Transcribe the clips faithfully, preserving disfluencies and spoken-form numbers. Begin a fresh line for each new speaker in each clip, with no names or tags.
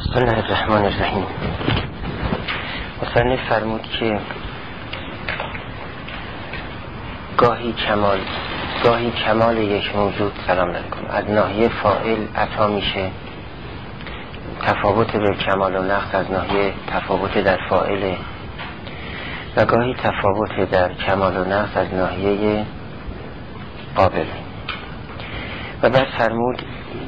بسم الله الرحمن الرحیم. مصنف فرمود که گاهی کمال گاهی کمال یک موجود سلام علیکم از ناحیه فاعل عطا میشه، تفاوت به کمال و نقص از ناحیه تفاوت در فاعل، و گاهی تفاوت در کمال و نقص از ناحیه قابل. و بعد فرمود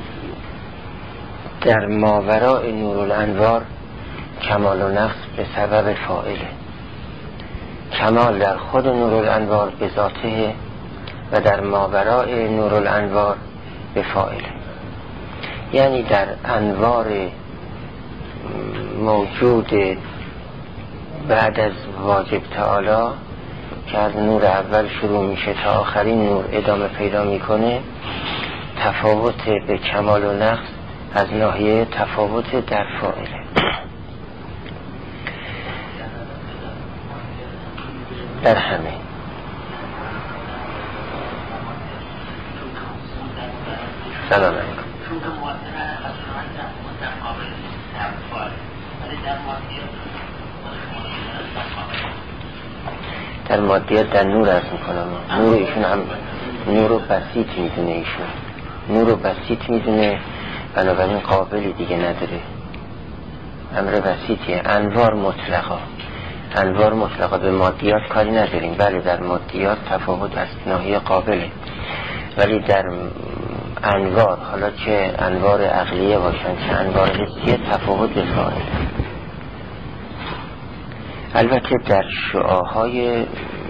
در ماوراء نورالانوار کمال و نقص به سبب فاعله. کمال در خود نورالانوار به ذاته و در ماوراء نورالانوار به فاعله. یعنی در انوار موجود بعد از واجب تعالی که از نور اول شروع میشه تا آخرین نور ادامه پیدا میکنه، تفاوت به کمال و نقص از ناحیه تفاوت در فاعله. در همه سلام علیکم. در مادیات در نور عرض میکنم. نور ایشون هم نور و بسیط میدونه، ایشون نور و بسیط میدونه، بنابراین قابلی دیگه نداره، امر بسیطیه. انوار مطلقا انوار مطلقا به مادیات کاری نداریم. بله در مادیات تفاوت از ناحیه قابله، ولی در انوار، حالا چه انوار عقلیه باشن چه انوار حسیه، تفاوت به فاعل. البته در شعاهای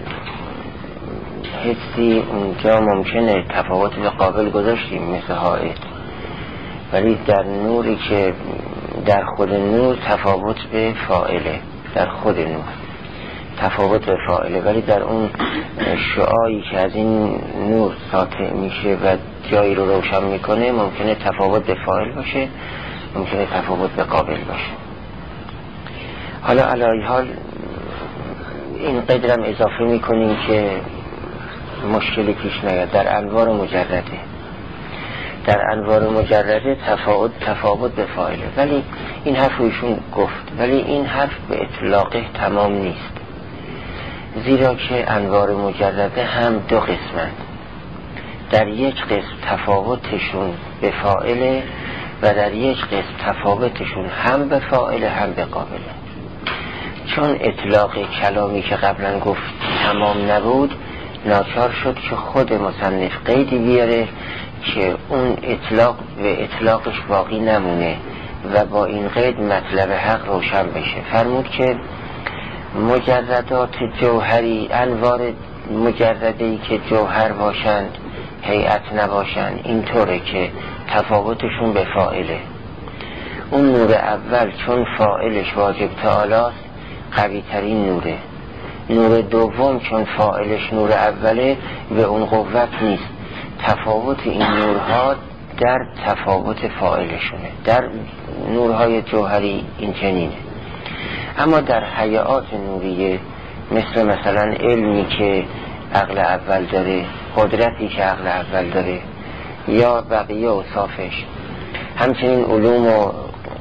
حسی اونجا ممکنه تفاوت به قابل گذاشتیم مثل حائط، ولی در نوری که در خود نور تفاوت به فاعله، در خود نور تفاوت به فاعله، ولی در اون شعاعی که از این نور ساطع میشه و جایی رو روشن میکنه ممکنه تفاوت به فاعل باشه، ممکنه تفاوت به قابل باشه. حالا علی حال این قدرم اضافه میکنیم که مشکلی پیش نیاد. در انوار مجرده در انوار مجرده تفاوت تفاوت به فاعله، ولی این حرف رو ایشون گفت، ولی این حرف به اطلاقه تمام نیست، زیرا که انوار مجرده هم دو قسمند. در یک قسم تفاوتشون به فاعله و در یک قسم تفاوتشون هم به فاعله هم به قابله. چون اطلاق کلامی که قبلا گفت تمام نبود، ناچار شد که خود مصنف قیدی بیاره که اون اطلاق به اطلاقش باقی نمونه و با این قید مطلب حق روشن بشه. فرمود که مجردات جوهری، انوار مجرده‌ای که جوهر باشند هیئت نباشند، اینطوره که تفاوتشون به فاعله. اون نور اول چون فاعلش واجب تعالی است قوی ترین نوره. نور دوم چون فاعلش نور اوله به اون قوت نیست. تفاوت این نورها در تفاوت فاعلشونه. در نورهای جوهری این چنینه. اما در هیئات نوریه مثل مثلا علمی که عقل اول داره، قدرتی که عقل اول داره، یا بقیه اوصافش، همچنین علوم و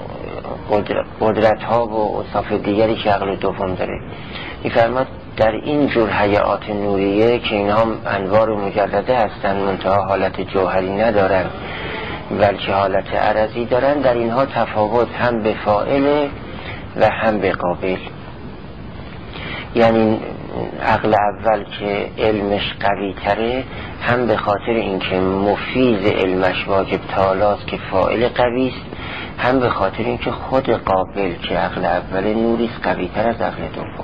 قدرت ها و اوصاف دیگری که عقل دوم داره، می‌فرماد در این جور هیئات نوریه که اینها انوار مجرده هستن منتها حالت جوهری ندارن بلکه حالت عرضی دارن، در اینها تفاوت هم به فاعل و هم به قابل. یعنی عقل اول که علمش قوی تره هم به خاطر اینکه مفیز علمش واجب تعالی است که فاعل قوی است، هم به خاطر اینکه خود قابل که عقل اول نوریست قوی تر از عقل دوم.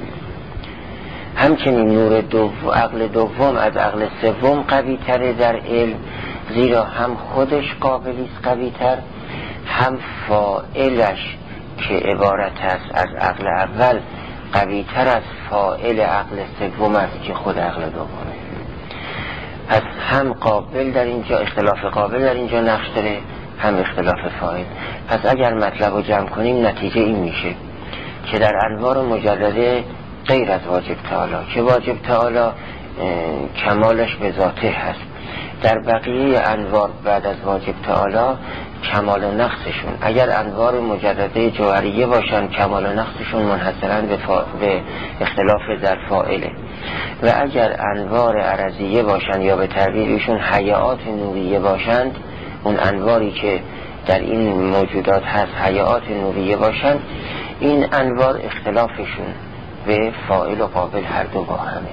همچنین نور دوم، عقل دوم از عقل سوم قوی تره در علم، زیرا هم خودش قابلیست قوی تر، هم فاعلش که عبارت است از عقل اول قوی تر از فاعل عقل سوم است که خود عقل دومه. پس هم قابل در اینجا، اختلاف قابل در اینجا نقش داره، هم اختلاف فاعل. پس اگر مطلب رو جمع کنیم نتیجه این میشه که در انوار مجرده غیر از واجب تعالی که واجب تعالی کمالش به ذاته هست، در بقیه انوار بعد از واجب تعالی کمال و نقصشون، اگر انوار مجرده جوهریه باشن کمال و نقصشون منحصراً به, فا... به اختلاف در فاعله، و اگر انوار عرضیه باشن یا به تعبیرشون حیات نوریه باشند، اون انواری که در این موجودات هست حیات نوریه باشند، این انوار اختلافشون به فاعل و قابل هر دو با همه.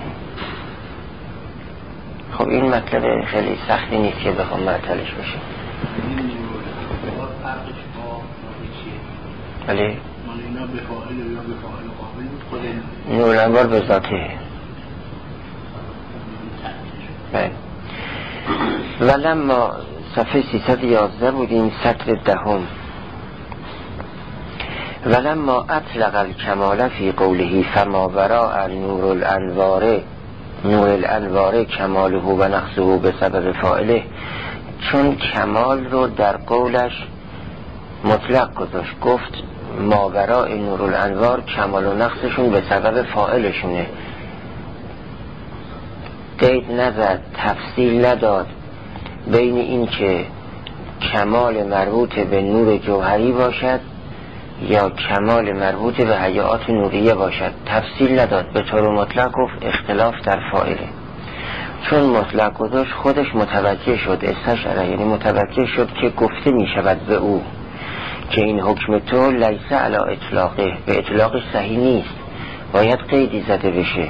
خب این مطلب خیلی سختی نیست که بخوام معطلش بشه. بله نور انوار به ذاته. بله ولما صفحه سیصد و یازده بودیم، سطر دهم. ولما اطلق الکمال فی قوله فما وراء نور الانوار نور الانوار کماله و نقصه به سبب فاعله، چون کمال رو در قولش مطلق گذاشت، گفت ماوراء نور الانوار کمال و نقصشون به سبب فاعلشونه، قید نزد، تفصیل نداد بین این که کمال مربوط به نور جوهری باشد یا کمال مربوط به حیات نوریه باشد، تفصیل نداد، به طور مطلق گفت اختلاف در فاعله. چون مطلق گذاشت خودش متوجه شد، استشعر یعنی متوجه شد که گفته می شود به او که این حکم تو لیس علی اطلاقه، به اطلاقش صحیح نیست، باید قیدی زده بشه،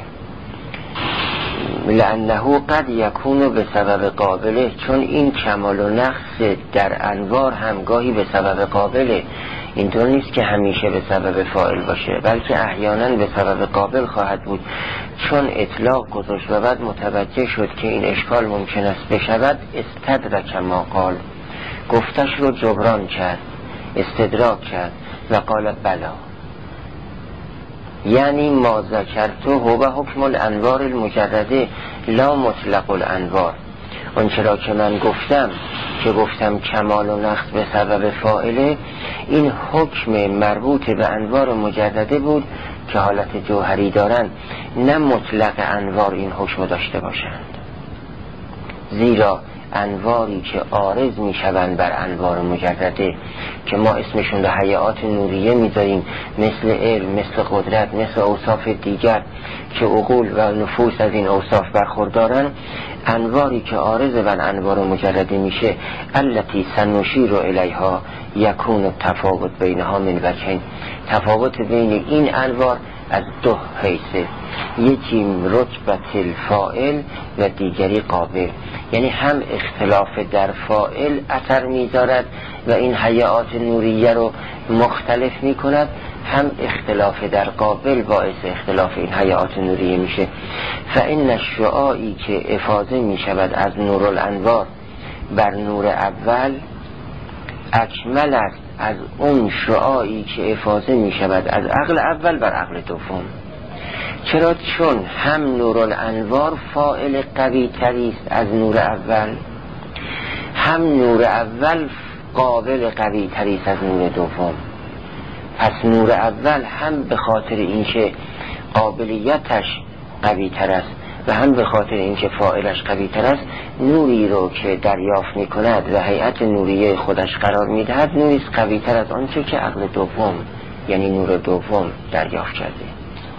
لانه قد یکون به سبب قابله، چون این کمال و نقص در انوار همگاهی به سبب قابله، اینطور نیست که همیشه به سبب فاعل باشه، بلکه احیانا به سبب قابل خواهد بود. چون اطلاق گذاشت و بعد متوجه شد که این اشکال ممکن است بشود، استدرک ما قال، گفتش رو جبران کرد، استدراک کرد و قال بلا، یعنی ما ذکرته هو حکم الانوار المجرده لا مطلق الانوار، اون چرا که من گفتم که گفتم کمال و نقص به سبب فاعله، این حکم مربوط به انوار مجرده بود که حالت جوهری دارن، نه مطلق انوار این حکم داشته باشند، زیرا انواری که عارض می شوند بر انوار مجرده که ما اسمشون رو حیات نوریه می داریم، مثل علم، مثل قدرت، مثل اوصاف دیگر که عقول و نفوس از این اوصاف برخوردارن، انواری که عارض بر انوار مجرده میشه، التي سنشیر الیها یکون تفاوت بینها من وجهین، تفاوت بین این انوار از دو حیثه، یکی رتبت الفاعل و دیگری قابل، یعنی هم اختلاف در فاعل اثر میذارد و این حیات نوریه رو مختلف میکند، هم اختلاف در قابل باعث اختلاف این حیات نوریه میشه. فإن الشعاعی که افاضه میشود از نور الانوار بر نور اول اکمل است از اون شعاعی که افاضه میشود از عقل اول بر عقل دوم. چرا؟ چون هم نور الانوار فاعل قوی تری است از نور اول، هم نور اول قابل قوی تری است از نور دوم. پس نور اول هم به خاطر اینکه قابلیتش قوی تر است و هم به خاطر اینکه فاعلش قوی تر است، نوری رو که دریافت می کند و هیئت نوریه خودش قرار می دهد، نوری است قوی تر از آنچه که عقل دوم یعنی نور دوم دریافت کرده.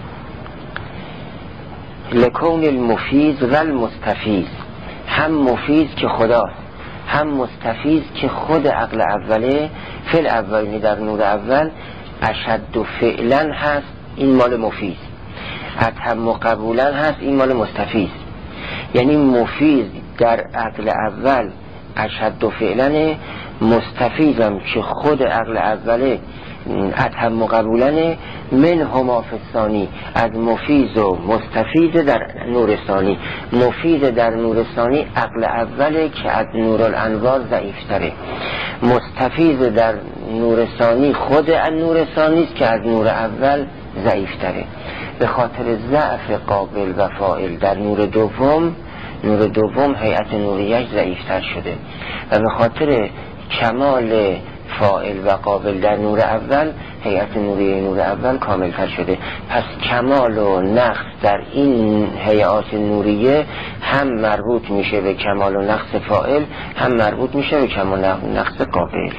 لکون المفیز و المستفیز، هم مفیز که خداست، هم مستفیز که خود عقل اوله، فعل اولی در نور اول اشد و فعلا هست، این مال مفیز، اتم و قبولا هست، این مال مستفیز. یعنی مفیز در عقل اول اشد و فعلا، مستفیزم که خود عقل اوله اتم و قبولا، من هما فی الثانی، از مفیز و مستفیز در نور ثانی. مفیز در نور ثانی عقل اوله که از نور الانوار ضعیفتره، مستفیز در نور ثانی خود از نور ثانی است که از نور اول ضعیفتره. به خاطر ضعف قابل و فاعل در نور دوم، نور دوم هیئت نوریش ضعیفتر شده و به خاطر کمال فاعل و قابل در نور اول، هیئت نوریه نور اول کاملتر شده. پس کمال و نقص در این هیئات نوریه هم مربوط میشه به کمال و نقص فاعل، هم مربوط میشه به کمال و نقص قابل.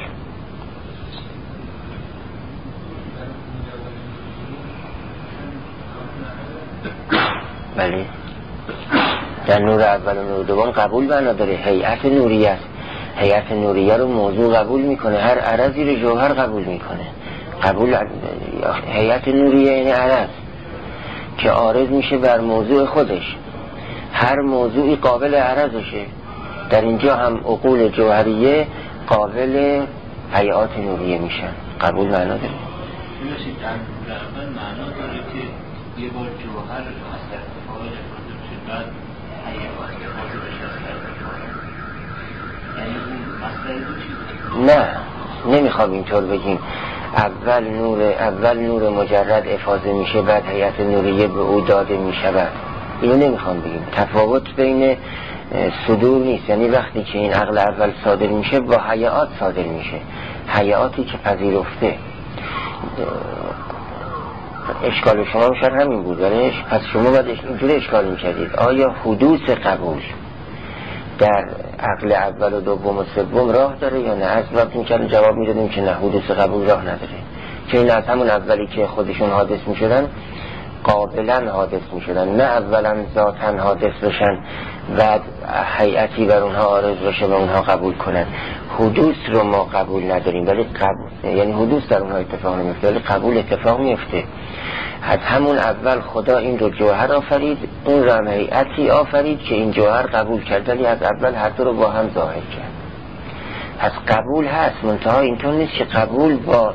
بله در نور اول و نور دوم قبول بنا داره، هیئت نوریه است. هیئت نوریه رو موضوع قبول میکنه، هر عرضی رو جوهر قبول میکنه. قبول هیئت نوریه یعنی عرض که عارض میشه بر موضوع خودش، هر موضوعی قابل عرضشه. در اینجا هم عقول جوهریه قابل هیئات نوریه میشن. قبول معنا داره.
میشه در اول معنا داره که یه بار جوهر اثر فاعل افاده بشه، بعد هیئات افاده بشه اثر فاعل. یعنی اون اثر دو چیز؟
نه نمیخوام اینطور بگیم. اول نور اول نور مجرد افاضه میشه، بعد هیئت نوریه به او داده میشود. اینو نمیخوام بگیم. تفاوت بین صدور نیست، یعنی وقتی که این عقل اول صادر میشه با هیئات صادر میشه، هیئاتی که پذیرفته. اشکال شما شاید همین بود، ولی پس شما باید اینجوری اشکال میکردید آیا حدوث قبول در عقل اول و دوم و سوم راه داره یا نه؟ از وقت میکردیم جواب میدادیم که نه، حدوث قبول راه نداره، که این از همون اولی که خودشون حادث میشدن قابلا حادث میشدن، نه اولا ذاتن حادث بشن بعد هیئتی بر اونها عارض بشه و اونها قبول کنن. حدوث رو ما قبول نداریم، ولی قبول یعنی حدوث در اونها اتفاق نمیفته، ولی قبول اتفاق میفته. از همون اول خدا این رو جوهر آفرید، اون رو هم هیئتی آفرید که این جوهر قبول کرد، ولی از اول هر دو رو با هم ظاهر کرد. پس قبول هست، منتها اینطور نیست که قبول با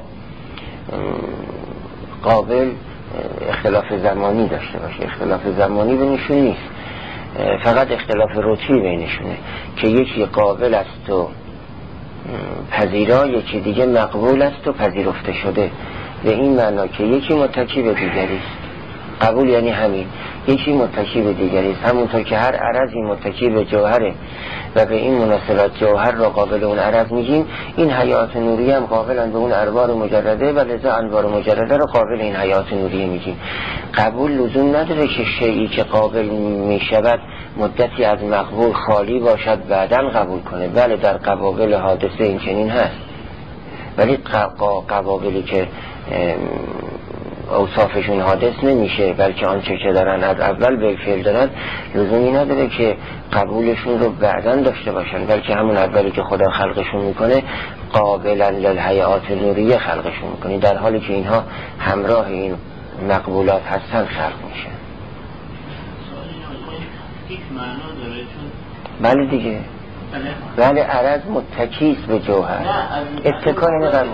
قابل اختلاف زمانی داشته باشه. اختلاف زمانی بینشون نیست، فقط اختلاف رتبی بینشونه که یکی قابل است و پذیرا، یکی دیگه مقبول است و پذیرفته شده. به این معنا که یکی متکی به دیگری است. قبول یعنی همین، یکی متکی به دیگری است، همونطور که هر عرضی متکی به جوهره و به این مناسبت جوهر را قابل اون عرض میگیم، این هیئات نوریه هم قابلن به اون انوار مجرده و لذا انوار مجرده را قابل این هیئات نوریه میگیم. قبول لزوم نداره که شیئی که قابل میشود مدتی از مقبول خالی باشد بعداً قبول کنه. بله در قبابل حادثه این چنین هست، ولی قبابلی که اوصافشون حادث نمیشه بلکه آنچه که دارن از اول به فعل دارن، لزومی نداره که قبولشون رو بعداً داشته باشن، بلکه همون اولی که خدا خلقشون میکنه قابلا للهیئات نوریه خلقشون میکنه، در حالی که اینها همراه این مقبولات هستن خلق میشن. بله دیگه، بله عرض متکیست به جوهر، اتکا اینه قبول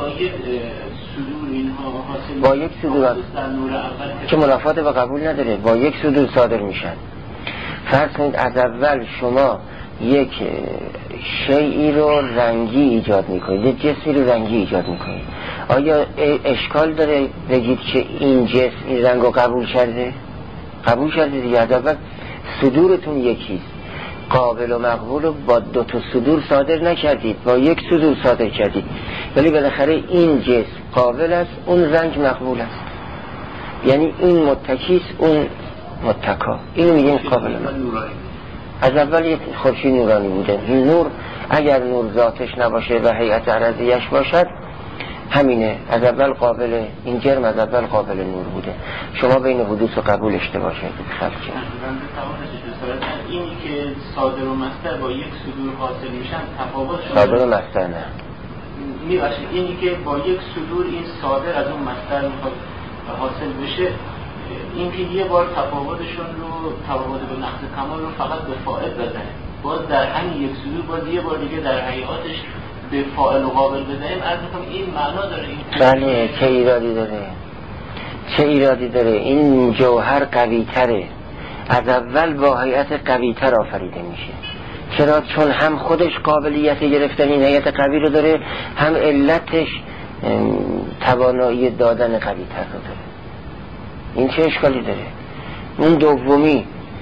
با یک صدور که منافات با قبول نداره، با یک صدور صادر میشن. فرض کنید از اول شما یک شیئی رو رنگی ایجاد میکنید، یک جسمی رو رنگی ایجاد میکنید، آیا اشکال داره بگید که این جسم این رنگ رو قبول کرده؟ قبول کرده دیگه. از اول صدورتون یکیست، قابل و مقبول رو با دو تا صدور صادر نکردید، با یک صدور صادر کردید، ولی بالاخره این جسم قابل است، اون رنگ مقبول است، یعنی این متکیست اون متکا. اینو میگیم قابل مقبول. از اول یک خورشید نورانی بوده، نور اگر نور ذاتش نباشه و هیئت عرضیش باشد همینه، از اول قابل، این جرم از اول قابل نور بوده. شما بین حدوث و قبول اشتباه کردید خلق کرد.
اینی که صادر و مصدر با یک صدور حاصل میشن تفاوت شده.
صادر و مصدر نه
میباشه، اینی که با یک صدور این صادر از اون مصدر میخواد حاصل بشه، این که یه بار تفاوتشون رو تفاوت به نقص کمال رو فقط به فاعل بزنه، باز در همین یک صدور باز یه بار دیگه در حیاتش به فاعل و قابل بزنیم. از میخوام این معنا داره این.
بله چه ایرادی داره، چه ایرادی داره؟ این جوهر قوی تره، از اول با هیئت قوی تر آفریده میشه. چرا؟ چون هم خودش قابلیت گرفتن این هیئت قوی رو داره، هم علتش توانایی دادن قوی تر رو داره. این چه اشکالی داره؟ اون دومی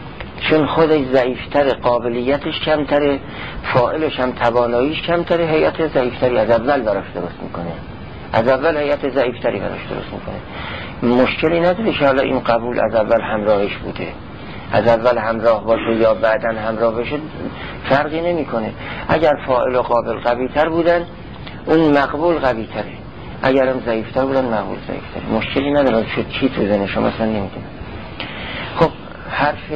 چون خودش ضعیفتر، قابلیتش کمتره، فاعلش هم تواناییش کمتره، هیئت ضعیفتری از اول براش درست میکنه، از اول هیئت ضعیفتری براش درست میکنه. مشکلی نداره که حالا این قبول از اول همراهش بوده، از اول همراه باشه یا بعداً همراه بشه فرقی نمیکنه. اگر فاعل و قابل قوی تر بودن اون مقبول قوی تره، اگرم ضعیفتر بودن مقبول ضعیفتر. مشکلی نداره. شد چی تو ذهن شما اصلا نمیدونم. خب حرف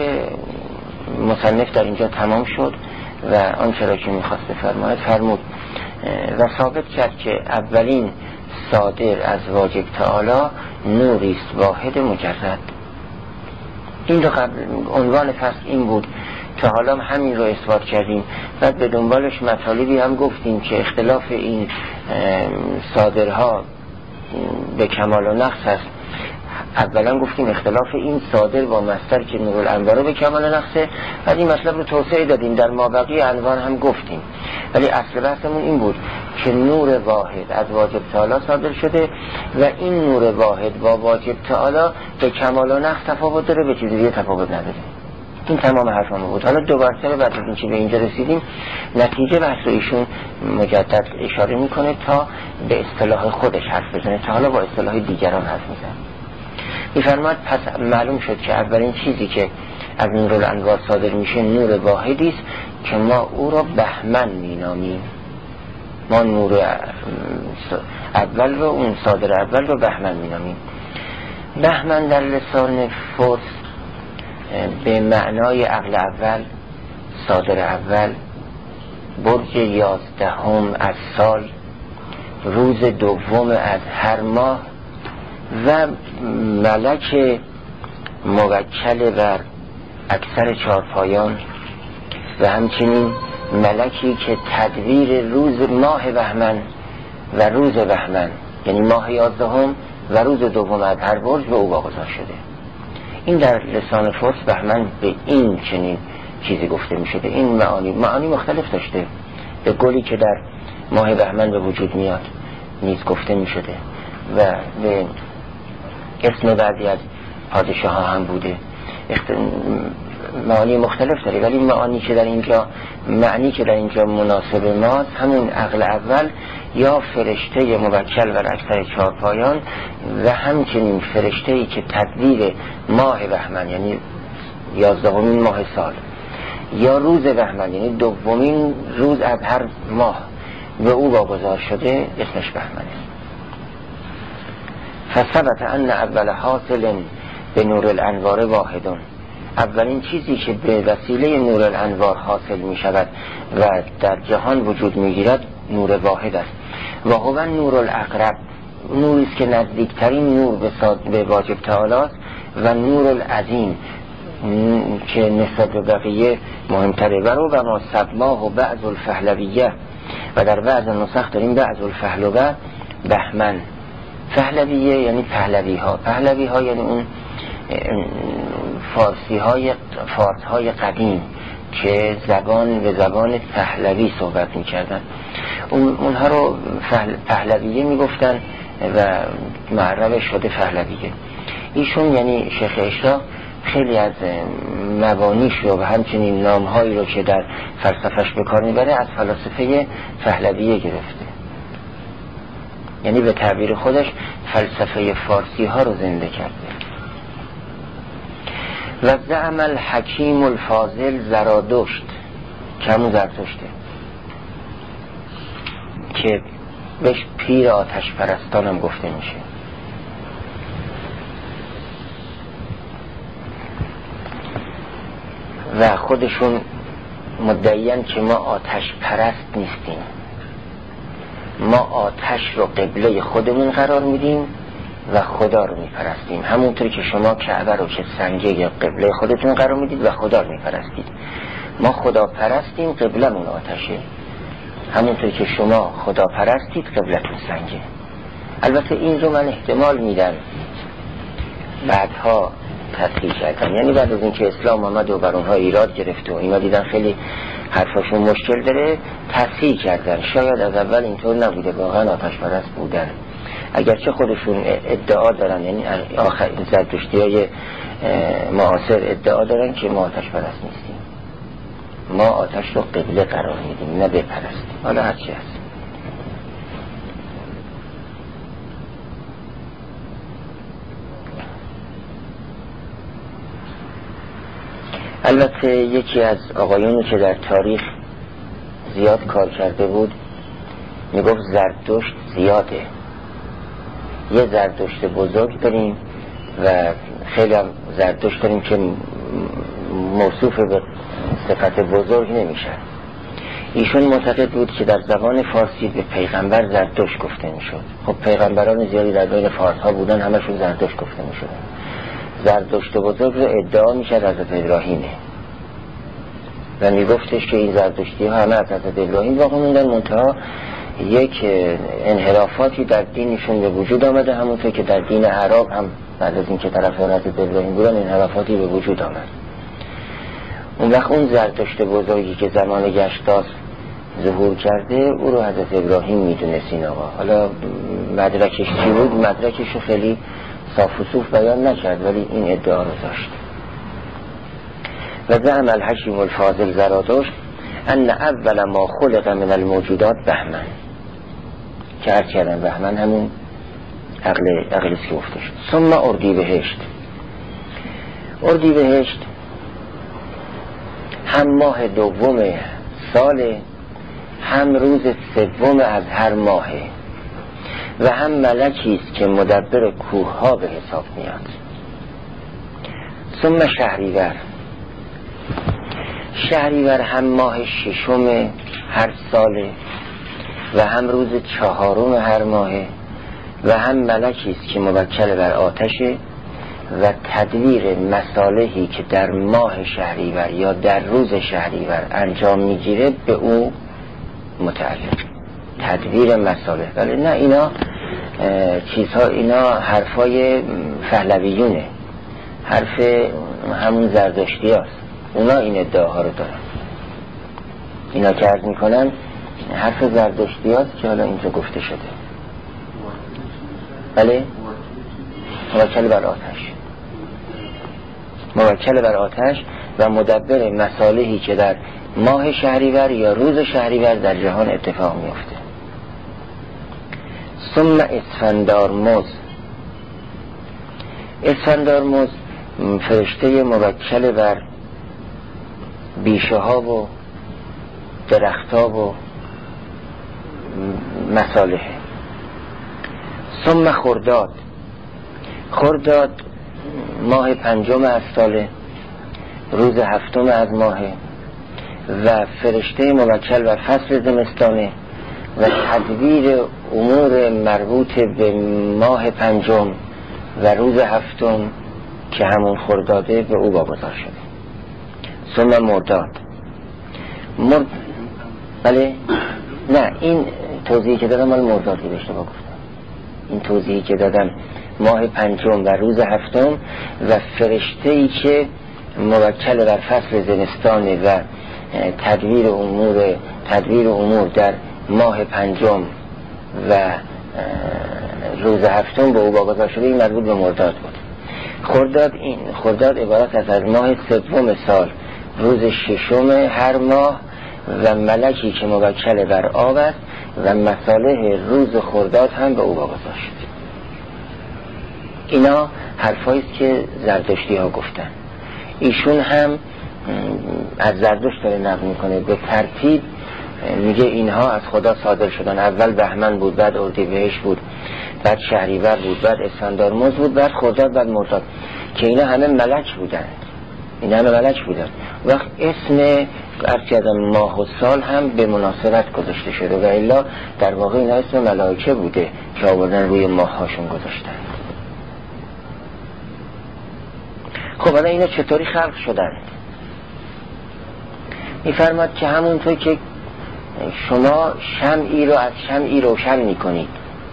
مصنف در اینجا تمام شد و آنچه را که میخواست بفرماید فرمود و ثابت کرد که اولین صادر از واجب تعالی نوریست واحد مجرد. این رو قبل عنوان فصل این بود که حالا همین رو اثبات کردیم. بعد به دنبالش مطالبی هم گفتیم که اختلاف این صادرها به کمال و نقص است. اولا گفتیم اختلاف این صادر با مصدر که نورالانوار به کمال و نقصه. بعد این مطلب رو توسعه دادیم، در مابقی انوار هم گفتیم، ولی اصل بحثمون این بود که نور واحد از واجب تعالی صادر شده و این نور واحد با واجب تعالی به کمال و نقص تفاوت داره، به چیزی دیگه تفاوت نداره. این تمام حرفمون بود. حالا دوباره بعد از اینکه به اینجا رسیدیم نتیجه بحث ایشون مجدد اشاره میکنه تا به اصطلاح خودش حرف بزنه، تا حالا با اصطلاح دیگران حرف میزنه. میفرماد پس معلوم شد که اولین چیزی که از نورالانوار صادر میشه نور واحدی است که ما او را بهمن مینامیم. ما نور اول رو، اون صادر اول رو بهمن مینامیم. بهمن در لسان فارس به معنای عقل اول، صادر اول، برج یازدهم از سال، روز دوم از هر ماه و ملک موکل بر اکثر چارپایان و همچنین ملکی که تدبیر روز ماه بهمن و روز بهمن یعنی ماه یازدهم و روز دوم از هر برج به او واگذار شده. این در لسان فارس بهمن به این چنین چیزی گفته می شده. این معانی معانی مختلف داشته. به گلی که در ماه بهمن به وجود میاد نیز گفته می شده و به اسم بعضی از پادشاه ها هم بوده. معانی مختلف داره، ولی معانی که در اینجا معنی که در اینجا مناسب ماست همون عقل اول یا فرشته موکل بر اکثر چارپایان و همچنین فرشته‌ای که تدبیر ماه بهمن یعنی یازدهمین ماه سال یا روز بهمن یعنی دومین روز از هر ماه به او واگذار شده اسمش بهمنه. فثبت ان اول حاصل به نور الانوار واحدون، اولین چیزی که به وسیله نور الانوار حاصل می شود و در جهان وجود می گیرد نور واحد است و هو نور الاقرب، نوری است که نزدیکترین نور به, به واجب تعالی است و نور العظیم که نسبت به بقیه مهمتره. و رو و ما سبماه و بعض الفهلویه و در بعض نسخ داریم بعض الفهلوه بهمن. پهلویه یعنی پهلوی ها، پهلوی ها یعنی اون فارسی های فارس های قدیم که زبان به زبان پهلوی صحبت می کردن، اون اونها رو پهلویه می گفتن و معرب شده پهلویه. ایشون یعنی شیخ اشراق خیلی از مبانیش رو و همچنین نامهایی رو که در فلسفهش به کار میبره از فلاسفه پهلویه گرفته، یعنی به تعبیر خودش فلسفه فارسی ها رو زنده کرده. و زعم الحکیم الفاضل زرادشت که همون زرتشته که بهش پیر آتش پرستان هم گفته میشه. و خودشون مدعیان که ما آتش پرست نیستیم، ما آتش رو قبله خودمون قرار میدیم و خدا رو میپرستیم، همونطور که شما کعبه رو که سنگه یا قبله خودتون قرار میدید و خدا رو میپرستید. ما خدا پرستیم، قبلمون آتشه، همونطور که شما خدا پرستید قبلتون سنگه. البته این رو من احتمال میدم بعدها تطبیق کردن، یعنی بعد از اینکه اسلام آمد و بر اونها ایراد گرفت و اینا دیدن خیلی حرفاشون مشکل داره تصحیح کردن. شاید از اول اینطور نبوده، واقعا آتش پرست بودن، اگرچه خودشون ادعا دارن، یعنی آخر زرتشتی های معاصر ادعا دارن که ما آتش پرست نیستیم، ما آتش رو قبله قرار میدیم نه بپرستیم. حالا هرچی هست. البته یکی از آقایونی که در تاریخ زیاد کار کرده بود میگفت زرتشت زیاده، یه زرتشت بزرگ داریم و خیلی هم زرتشت داریم که موصوف به صفت بزرگ نمیشن. ایشون معتقد بود که در زبان فارسی به پیغمبر زرتشت گفته میشد. خب پیغمبران زیادی در بین فارس ها بودن، همشون زرتشت گفته میشد. زرتشت بزرگ رو ادعا میشد حضرت ابراهیمه و میگفتش که این زرتشتی ها همه از حضرت ابراهیم واقع موندن، منتها یک انحرافاتی در دینشون به وجود آمده، همونطور که در دین عرب هم بعد از اینکه طرفدار حضرت ابراهیم بودن انحرافاتی به وجود آمد. اون وقت اون زرتشت بزرگی که زمان گشتاس ظهور کرده او رو حضرت ابراهیم میدونست این آقا. حالا مدرکش چی بود؟ مدرکش رو خیلی صاف و صوف بیان نکرد ولی این ادعا رو داشت. و زعم الحکیم الفاضل زرادشت ان اول ما خلق من الموجودات بهمن، که هر کردن بهمن همون عقل عقلیست که گفته شد. ثم اردیبهشت، اردیبهشت هم ماه دوم سال، هم روز سوم از هر ماه و هم ملکی است که مدبر کوه ها به حساب میاد. ثم شهریور، شهریور هم ماه ششم هر ساله و هم روز چهارم هر ماهه و هم ملکی است که موکل بر آتشه و تدبیر مصالحی که در ماه شهریور یا در روز شهریور انجام میگیره به او متعلق. تدبیر مصالح، ولی نه اینا چیزها، اینا حرفای پهلویونه، حرف همون زردشتی هست. اونا این ادعاها رو دارن، اینا که عرض میکنن حرف زردشتی هست که حالا اینجا گفته شده. بله موکل بر آتش، موکل بر آتش و مدبر مصالحی که در ماه شهریور یا روز شهریور در جهان اتفاق میفته. ثم اسفندارموز، اسفندارموز فرشته موکل بر بیشه ها و درخت ها و مصالحه. ثم خرداد، خرداد ماه پنجم از ساله، روز هفتم از ماهه و فرشته موکل بر فصل زمستانه و تدبیر امور مربوط به ماه پنجم و روز هفتم که همون خرداده به او واگذار شده. ثم مرداد، مرد بله نه این توضیحی که دادم مال مردادی بهش با گفتم. این توضیحی که دادم ماه پنجم و روز هفتم و فرشته‌ای که موکل بر فصل زمستانه و تدبیر امور تدبیر امور در ماه پنجم و روز هفتم به او واگذار شده، این مربوط به مرداد بود. خرداد، این خرداد عبارت است از ماه سوم سال، روز ششم هر ماه و ملکی که موکل بر آب است و مصالح روز خرداد هم به او واگذار شده. اینا حرفایی است که زردشتی ها گفتن. ایشون هم از زردشت داره نقل میکنه به ترتیب، میگه اینها از خدا صادر شدن. اول بهمن بود، بعد اردیبهشت بود، بعد شهریور بود، بعد اسفندارموز بود، بعد خرداد، بعد مرداد، که اینا همه ملک بودن. اینا همه ملک بودن. وقت اسم ارچه ماه و سال هم به مناسبت گذاشته شده و الا در واقع اینا اسم ملائکه بوده که آوردن روی ماه هاشون گذاشتن. خب حالا اینا چطوری خلق شدن؟ میفرماد که همونطور که شما شمعی رو از شمعی روشن میکنید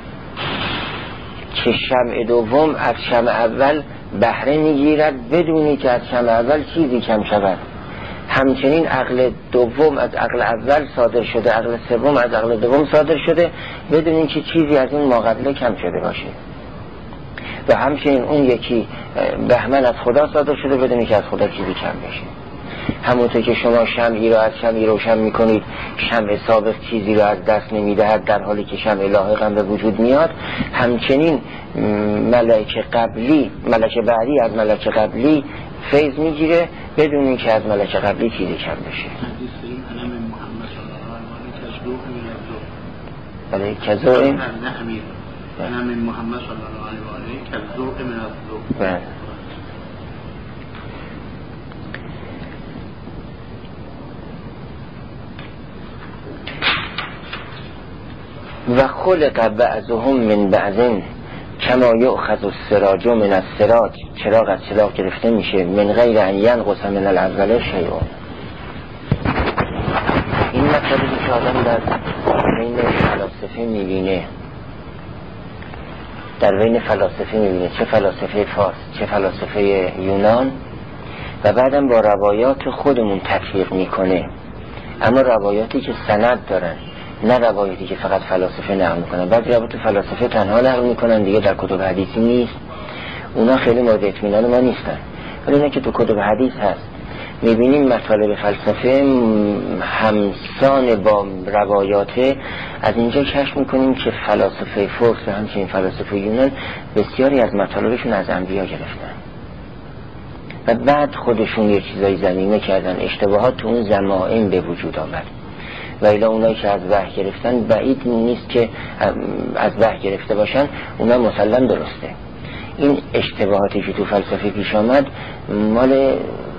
که شمع دوم از شمع اول بهره میگیرد بدونی که از شمع اول چیزی کم شود، همچنین عقل دوم از عقل اول صادر شده، عقل سوم از عقل دوم صادر شده، بدون اینکه چیزی از اون ماقبله کم شده باشه. و همچنین اون یکی بهمن از خدا صادر شده بدون اینکه از خدا چیزی کم بشه. همونطور که شما شمعی را از شمعی روشن میکنید، شمع سابق چیزی را از دست نمیدهد در حالی که شمع لاحق هم به وجود میاد، همچنین ملائکه قبلی، ملائکه بعدی از ملائکه قبلی فیض میگیره بدون اینکه از ملائکه قبلی چیزی کم بشه. بله کذوق این
نه امیر من محمد صلی الله علیه و آله کذوق من الذوق.
بله. و خلق بعضهم من بعض کما یؤخذ السراج من السراج، چراغ از چراغ گرفته میشه، من غیر ان ینقص من الاول شیء. این مطلبی که آدم در بین فلاسفه میبینه، در بین فلاسفه میبینه، چه فلاسفه فارس چه فلاسفه یونان، و بعدم با روایات خودمون تطبیق میکنه، اما روایاتی که سند دارن، نه روایتی که فقط فلاسفه نقل میکنن. بعضی روایات فلاسفه تنها نقل میکنن دیگه در کتب حدیثی نیست، اونا خیلی مورد اطمینان ما نیستن. ولی اینا که تو کتب حدیث هست میبینیم مطالب فلسفه همسان با روایاته. از اینجا کشف میکنیم که فلاسفه فارس و همچنین فلاسفه یونان بسیاری از مطالبشون از انبیا گرفتن و بعد خودشون یه چیزایی ضمیمه کردن، اشتباهات تو اون ضمائم به وجود آمد. و الا اونایی که از وحی گرفتن بعید نیست که از وحی گرفته باشن، اونا مسلم درسته. این اشتباهاتی که تو فلسفه پیش آمد مال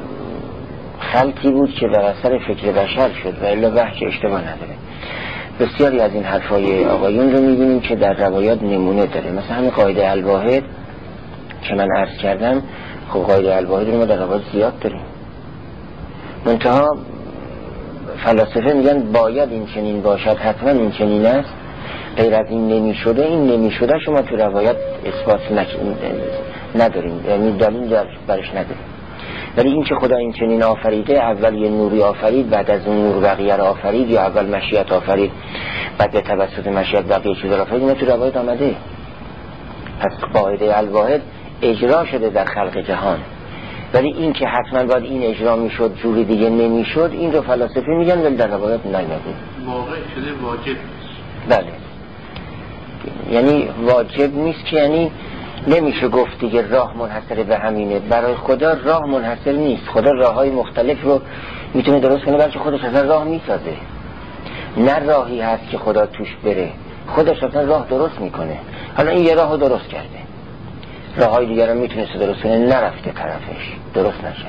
خلطی بود که بر اثر فکر بشر شد و الا وحی اشتباه نداره. بسیاری از این حرفای آقایون رو میبینیم که در روایات نمونه داره. مثلا همین قاعده الواحد که من عرض کردم، خب قاعده الواحد رو ما در روایات زیاد داریم، منتها فلاسفه میگن باید این چنین باشد، حتما این چنین است، غیر از این نمی شده. این نمی شده شما تو روایت اثبات نداریم، یعنی دلیل برش نداریم. ولی این که خدا این چنین آفریده، اول یه نوری آفرید، بعد از اون نور بقیه را آفرید، یا اول مشیت آفرید بعد به توسط مشیت بقیه چیز را آفرید، این تو روایت آمده. پس قاعده الواحد اجرا شده در خلق جهان، ولی این که حتما باید این اجرا میشد جوری دیگه نمیشد، این رو فلاسفه میگن ولی در روایات نیامده.
واقع شده واجب.
بله، یعنی واجب نیست که یعنی نمیشه گفت دیگه راه منحصر به همینه. برای خدا راه منحصر نیست، خدا راههای مختلف رو میتونه درست کنه، بلکه خودش اصلا راه میسازه. نه راهی هست که خدا توش بره، خودش اصلا راه درست میکنه. حالا این یه راه رو درست کرده، راه های دیگر هم میتونه درست کنه، نرفته طرفش، درست نشه.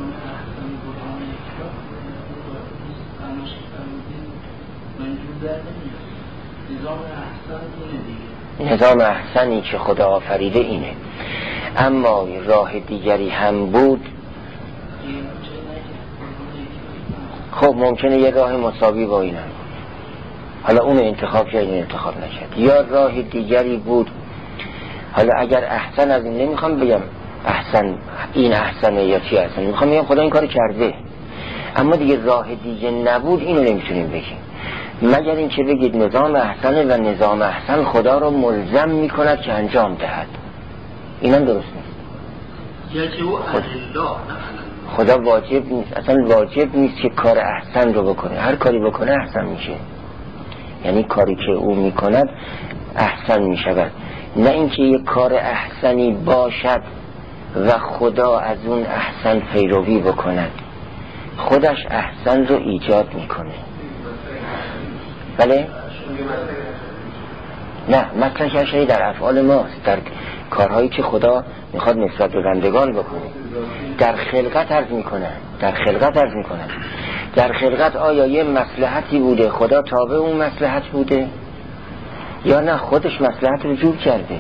نظام احسنی که خدا آفریده اینه، اما راه دیگری هم بود. خب ممکنه یه راه مساوی با این هم، حالا اون انتخاب کرد این انتخاب نشد، یا راه دیگری بود. حالا اگر احسن از این نمیخوام بگم احسن این احسنه یا چی احسن، میخوام بگم خدا این کار کرده، اما دیگه راه دیگه نبود، اینو نمیتونیم بگیم، مگر این که بگید نظام احسنه و نظام احسن خدا رو ملزم میکند که انجام دهد. اینم درست نیست. خدا واجب نیست، اصلا واجب نیست که کار احسن رو بکنه، هر کاری بکنه احسن میشه، یعنی کاری که او میکند احسن میشود، نه اینکه یک کار احسنی باشد و خدا از اون احسن پیروی بکند. خودش احسن رو ایجاد میکنه. بله؟ نه، مطلق اشعری در افعال ماست، در کارهایی که خدا میخواد نسبت به بندگان بکنه. در خلقت عرض میکنه، در خلقت عرض میکنه در خلقت آیا یه مصلحتی بوده خدا تابع اون مصلحت بوده یا نه خودش مصلحت رو جور کرده؟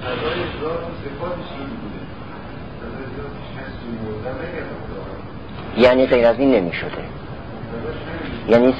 یعنی غیر از این نمی شده، یعنی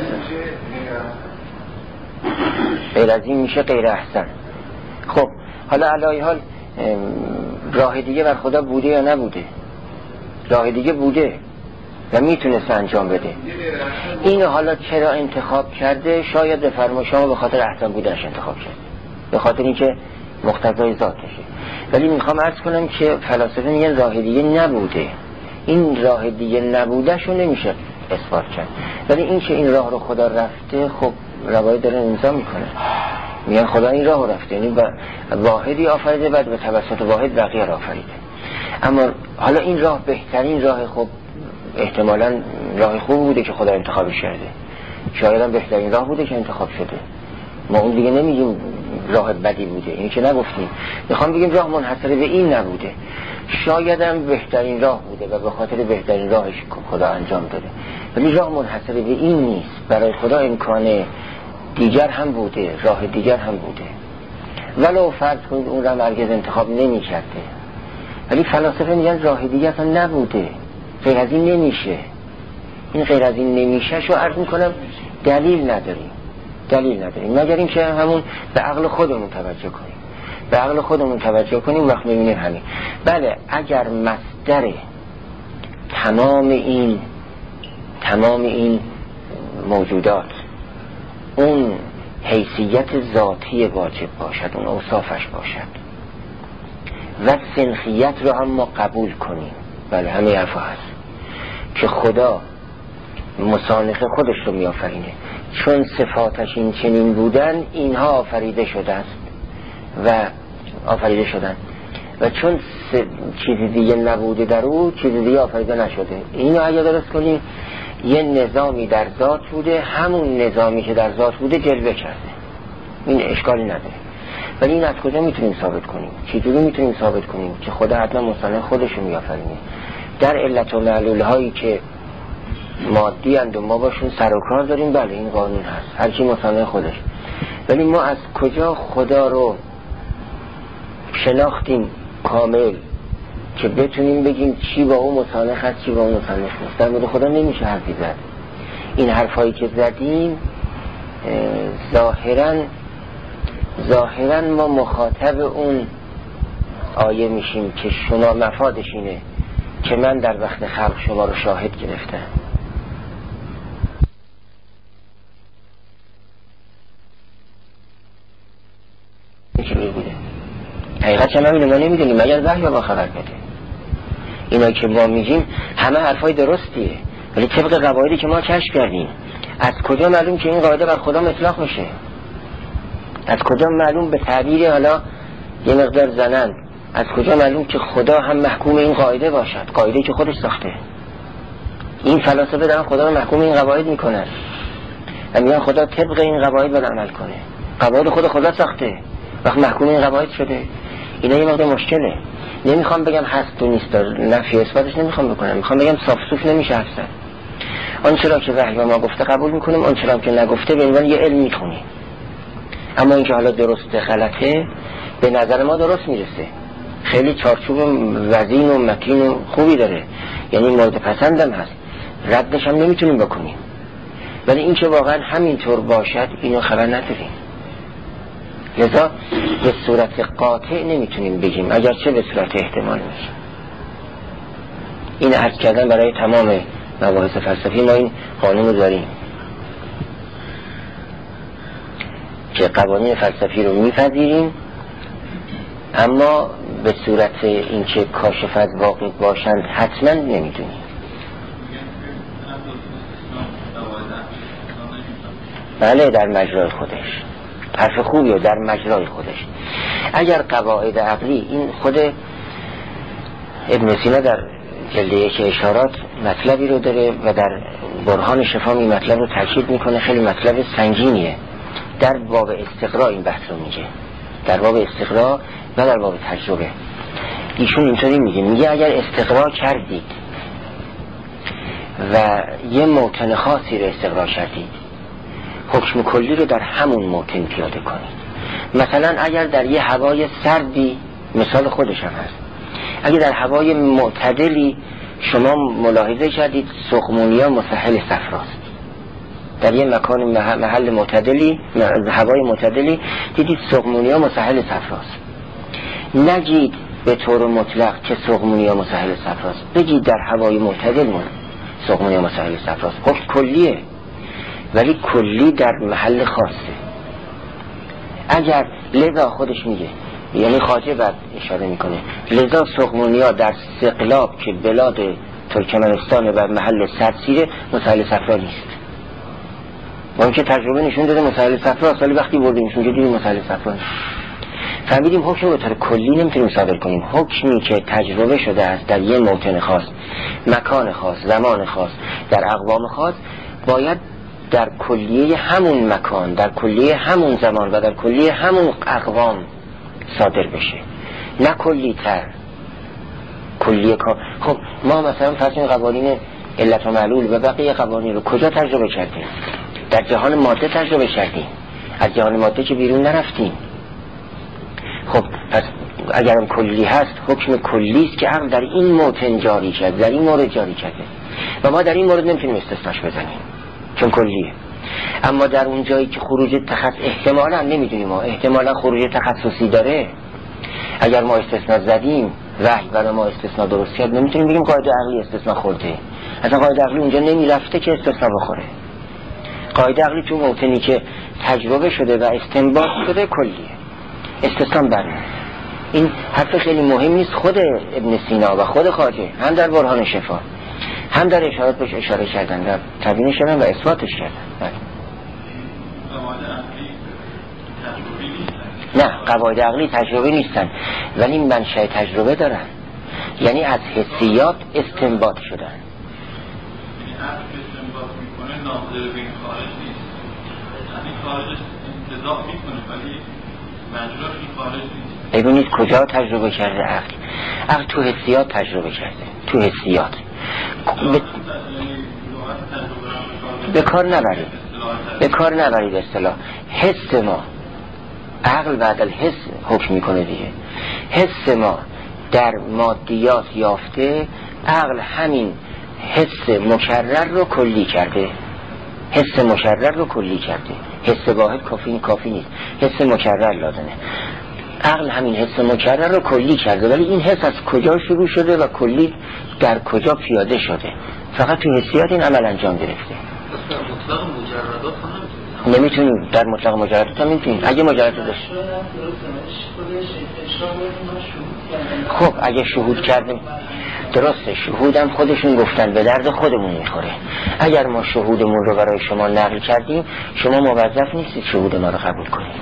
غیر از این میشه غیر احسن. خب حالا علی حال راه دیگه بر خدا بوده یا نبوده؟ راه دیگه بوده، و میتونست انجام بده. اینو حالا چرا انتخاب کرده؟ شاید به فرمان شما به خاطر احسن بودنش انتخاب کرده، به خاطر اینکه مقتضای ذاتشه. ولی میخوام عرض کنم که فلاسفه میگن راه دیگه نبوده. این راه دیگه نبوده شو نمیشه اثبات کرد، ولی این که این راه رو خدا رفته، خب روایت داره امضا میکنه، میگن خدا این راه رو رفته، یعنی واحدی آفریده، بعد به توسط واحد بقیه را آفریده. اما حالا این راه بهترین راه، خب احتمالاً راه خوب بوده که خدا انتخابش کرده، شاید هم بهترین راه بوده که انتخاب شده. ما اون دیگه نمیگیم راه بدی بوده، این که نگفتیم، میخوام بگیم راه منحصر به این نبوده، شاید هم بهترین راه بوده و به خاطر بهترین راهش خدا انجام داده، ولی راه منحصر به این نیست. برای خدا امکان دیگر هم بوده، راه دیگر هم بوده، ولو فرض کنید اون را هرگز انتخاب نمی کرده، ولی فلاسفه میگن راه دیگر اصلا نبوده، غیر از این نمیشه. این غیر از این نمیشه شو عرض میکنم دلیل نداریم، دلیل نداریم مگر این که همون به عقل خودمون توجه کنیم، به عقل خودمون توجه کنیم وقت میبینیم همین. بله اگر مصدر تمام این تمام این موجودات اون حیثیت ذاتی واجب باشد، اون اوصافش باشد و سنخیت رو هم ما قبول کنیم، بله همه حرفا هست که خدا مسانخ خودش رو می آفرینه، چون صفاتش این چنین بودن اینها آفریده شده است و آفریده شدن و چون چیزی دیگه نبوده در او چیزی دیگه آفریده نشده. اینو اگه درست کنیم یه نظامی در ذات بوده، همون نظامی که در ذات بوده جلوه کرده، این اشکالی نداره. ولی این از کجا میتونیم ثابت کنیم؟ چجوری میتونیم ثابت کنیم که خدا حتما مصانع خودش رو میآفرینه؟ در علت و معلول هایی که مادی اند و ما باشون سر و کار داریم، بله این قانون هست، هر کی مصانع خودش. ولی ما از کجا خدا رو شناختیم کامل که بتونیم بگیم چی با اون مصانع هست چی با اون مصانع نیست؟ در مورد خدا نمیشه حرفی زد. این حرفایی که زدیم ظاهراً ظاهراً ما مخاطب اون آیه میشیم که شما مفادش اینه که من در وقت خلق شما رو شاهد گرفتم. چی بوده؟ حقیقت چه همینه، ما نمیدونیم مگر وحی ما خبر بده. اینا که ما میگیم همه حرفای درستیه، ولی طبق قواعدی که ما کشف کردیم از کجا معلوم که این قاعده بر خدا مطلق میشه؟ از کجا معلوم به تعبیر حالا یه مقدار زنن از کجا معلوم که خدا هم محکوم این قاعده باشد، قاعده‌ای که خودش ساخته؟ این فلاسفه دارن خدا رو محکوم این قواعد میکنن و میگن خدا طبق این قواعد باید عمل کنه، قواعد خود خدا ساخته، وقت محکوم این قواعد شده. اینا یه مقدار مشکله. نمیخوام بگم هست و نیست، نفی اثباتش نمیخوام بکنم، میخوام بگم صاف صوف نمیشه هستن. آن چرا که وحی ما گفته قبول میکنیم، آن چرا که نگفته به عنوان یه علم میخونیم. اما اینکه حالا درسته غلطه به نظر ما درست میرسه، خیلی چارچوب وزین و متین و خوبی داره، یعنی مورد پسندم هست، ردش هم نمیتونیم بکنیم. ولی اینکه واقعا همینطور باشد اینو خبر نداریم، لذا به صورت قاطع نمیتونیم بگیم، اگرچه به صورت احتمال میشه. این عرض کردن برای تمام مباحث فلسفی ما این قانون رو داریم که قوانین فلسفی رو میپذیریم، اما به صورت اینکه کاشف از واقع باشند حتما نمیدونیم. بله در مجرای خودش، حرف خوبیه، در مجرای خودش. اگر قواعد عقلی، این خود ابن سینا در جلد یک اشارات مطلبی رو داره و در برهان شفا این مطلب رو تاکید میکنه، خیلی مطلب سنگینیه. در باب استقراء این بحث رو میگه، در باب استقراء و در باب تجربه. ایشون اینطوری میگه، میگه اگر استقراء کردید و یه موطن خاصی رو استقراء کردید، حکم کلی رو در همون موطن پیاده کنید. مثلا اگر در یه هوای سردی، مثال خودش هم هست، اگر در هوای معتدلی شما ملاحظه کردید سقمونیا مسهل صفراست، در یه مکان محل معتدلی، هوای معتدلی دیدید سقمونیا مسهل صفراست، نگید به طور مطلق که سقمونیا مسهل صفراست، بگید در هوای معتدل سقمونی یا مسائل صفراست. حکم کلیه ولی کلی در محل خاصه. اگر لذا خودش میگه، یعنی خواجه بعد اشاره میکنه، لذا سقمونیا در سقلاب که بلاد ترکمنستان و محل سرسیره مسائل صفرا نیست. ما این که تجربه نشون داده مسائل صفرا، ولی وقتی بردیمشون که دیدیم مسائل صفرا نیست. فهمیدیم حکم رو به طور کلی نمیتونیم صادر کنیم. حکمی که تجربه شده است در یه موطن خاص، مکان خاص، زمان خاص، در اقوام خاص، باید در کلیه همون مکان، در کلیه همون زمان و در کلیه همون اقوام صادر بشه، نه کلی تر کلیه کار. خب ما مثلا فرض کنیم قوانین علت و معلول و بقیه قوانین رو کجا تجربه کردیم؟ در جهان ماده تجربه کردیم، از جهان ماده که بیرون نرفتیم. خب پس اگرم کلی هست، حکم کلی است که عقل در این موطن جاری کرد، در این مورد جاری کرده و ما در این مورد نمیتونیم استثناش بزنیم چون کلیه. اما در اون جایی که خروج تخصص احتمالا نمیدونیم، ما احتمالا خروج تخصصی داره، اگر ما استثناء زدیم وحی برای ما استثناء درست کرد، نمیتونیم بگیم قاعده عقلی استثناء خورده. اصلا قاعده عقلی اونجا نمیرفته که استثناء بخوره. قاعده عقلی تو موطنی که تجربه شده و استنباط شده کلیه، استثناء برمیاد. این حرف خیلی مهم نیست. خود ابن سینا و خود خواجه هم در برهان شفا هم در اشارات بهش اشاره کردن، در تبیینش کردن و اثباتش کردن. نه، قواعد عقلی تجربه نیستن ولی منشأ تجربه دارن، یعنی از حسیات استنباط شدن.
یعنی عقل استنباط میکنه ناظر به این خارج نیست، یعنی خارج انتزاع میکنه ولی مجراش این خارج نیست.
ببینید کجا تجربه کرده عقل؟ عقل تو حسیات تجربه کرده، تو حسیات. ب... به کار نبرید، به کار نبرید اصطلاح حس ما. عقل بعد الحس حکم میکنه دیگه. حس ما در مادیات یافته، عقل همین حس مکرر رو کلی کرده، حس مکرر رو کلی کرده. حس واحد کافی کافی نیست، حس مکرر لازمه. عقل همین حس مکرر رو کلی کرده، ولی این حس از کجا شروع شده و کلی در کجا پیاده شده؟ فقط تو حسیات این عمل انجام گرفته.
مطلق مجردات
نمیتونیم در مطلق مجردات هم نمیتونیم. اگه مجردات داشت خب اگه شهود کردیم درسته، شهودم خودشون گفتن به درد خودمون میخوره. اگر ما شهودمون رو برای شما نقل کردیم، شما موظف نیستید شهود ما رو قبول کنید.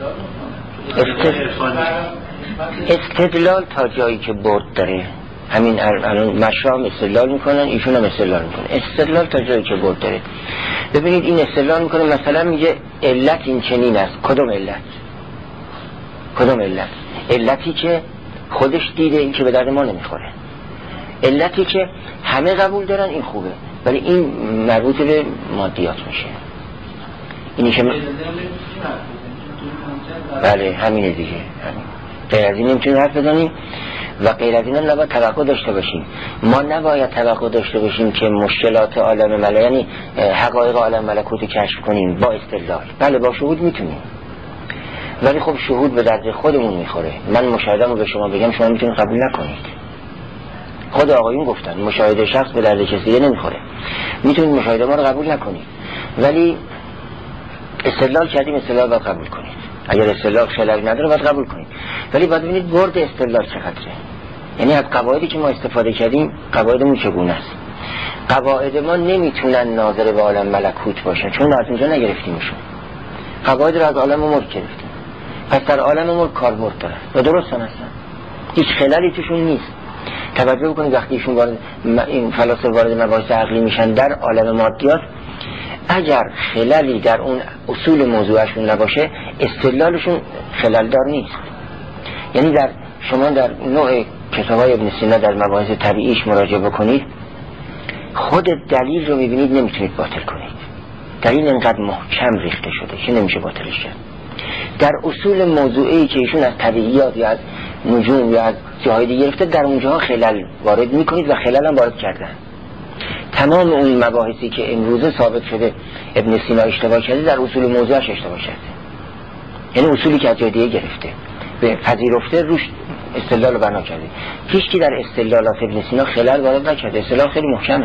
استدلال تا جایی که برد داره، همین الان مشام استدلال میکنن، ایشون هم استدلال میکنن. استدلال تا جایی که برد داره. ببینید این استدلال میکنه، مثلا میگه علت این چنین است. کدوم علت؟ کدوم علت؟ علتی که خودش دیده این که به درد ما نمیخوره، علتی که همه قبول دارن این خوبه، ولی این مربوط به مادیات میشه. اینی که م... بله همینه دیگه، همین. غیر از این نمیتونیم حرف بزنیم و غیر از این هم نباید توقع داشته باشیم. ما نباید توقع داشته باشیم که مشکلات عالم ملک، یعنی حقایق عالم ملکوت کشف کنیم با استدلال. بله با شهود میتونیم، ولی خب شهود به درد خودمون میخوره. من مشاهده‌مو به شما بگم شما میتونید قبول نکنید. خود آقایون گفتن مشاهده شخص به درد کسی نمیخوره. میتونید مشاهده ما رو قبول نکنید، ولی استدلال کردیم، استدلال باید قبول کنید. اگر استدلال خلل نداره باید قبول کنید، ولی باید ببینید برد استدلال چقدره. یعنی از قواعدی که ما استفاده کردیم قواعدمون چگونه است. قواعد ما نمیتونن ناظر به عالم ملکوت باشن چون از اونجا نگرفتیمشون. قواعد رو از عالم ملک گرفتیم، پس در عالم ملک کاربرد دارن و درست هم هستن، هیچ خلالی توشون نیست. توجه بکنید وقتی ایشون وارد این فلاسفه وارد مباحث عقلی میشن در عالم مادیات، اگر خلالی در اون اصول موضوعشون نباشه استدلالشون خللدار نیست. یعنی در شما در نوع کتابای ابن سینا در مباحث طبیعیش مراجعه بکنید، خود دلیل رو میبینید نمیتونید باطل کنید. دلیل انقدر محکم ریخته شده که نمیشه باطلش کرد. در اصول موضوعی که ایشون از طبیعیات یا از نجوم یا از جاهای دیگه گرفته، در اونجاها خلل وارد میکنید و خلل هم وارد کردن. تمام اون مباحثی که امروزه ثابت شده ابن سینا اشتباه کرده، در اصول موضوعش اشتباه کرده. یعنی اصولی که از جای دیگه گرفته به پذیرفته روش استدلال رو بنا کرده. هیچ کی در استدلالات ابن سینا خلل وارد نکرده. استدلال خیلی محکمه.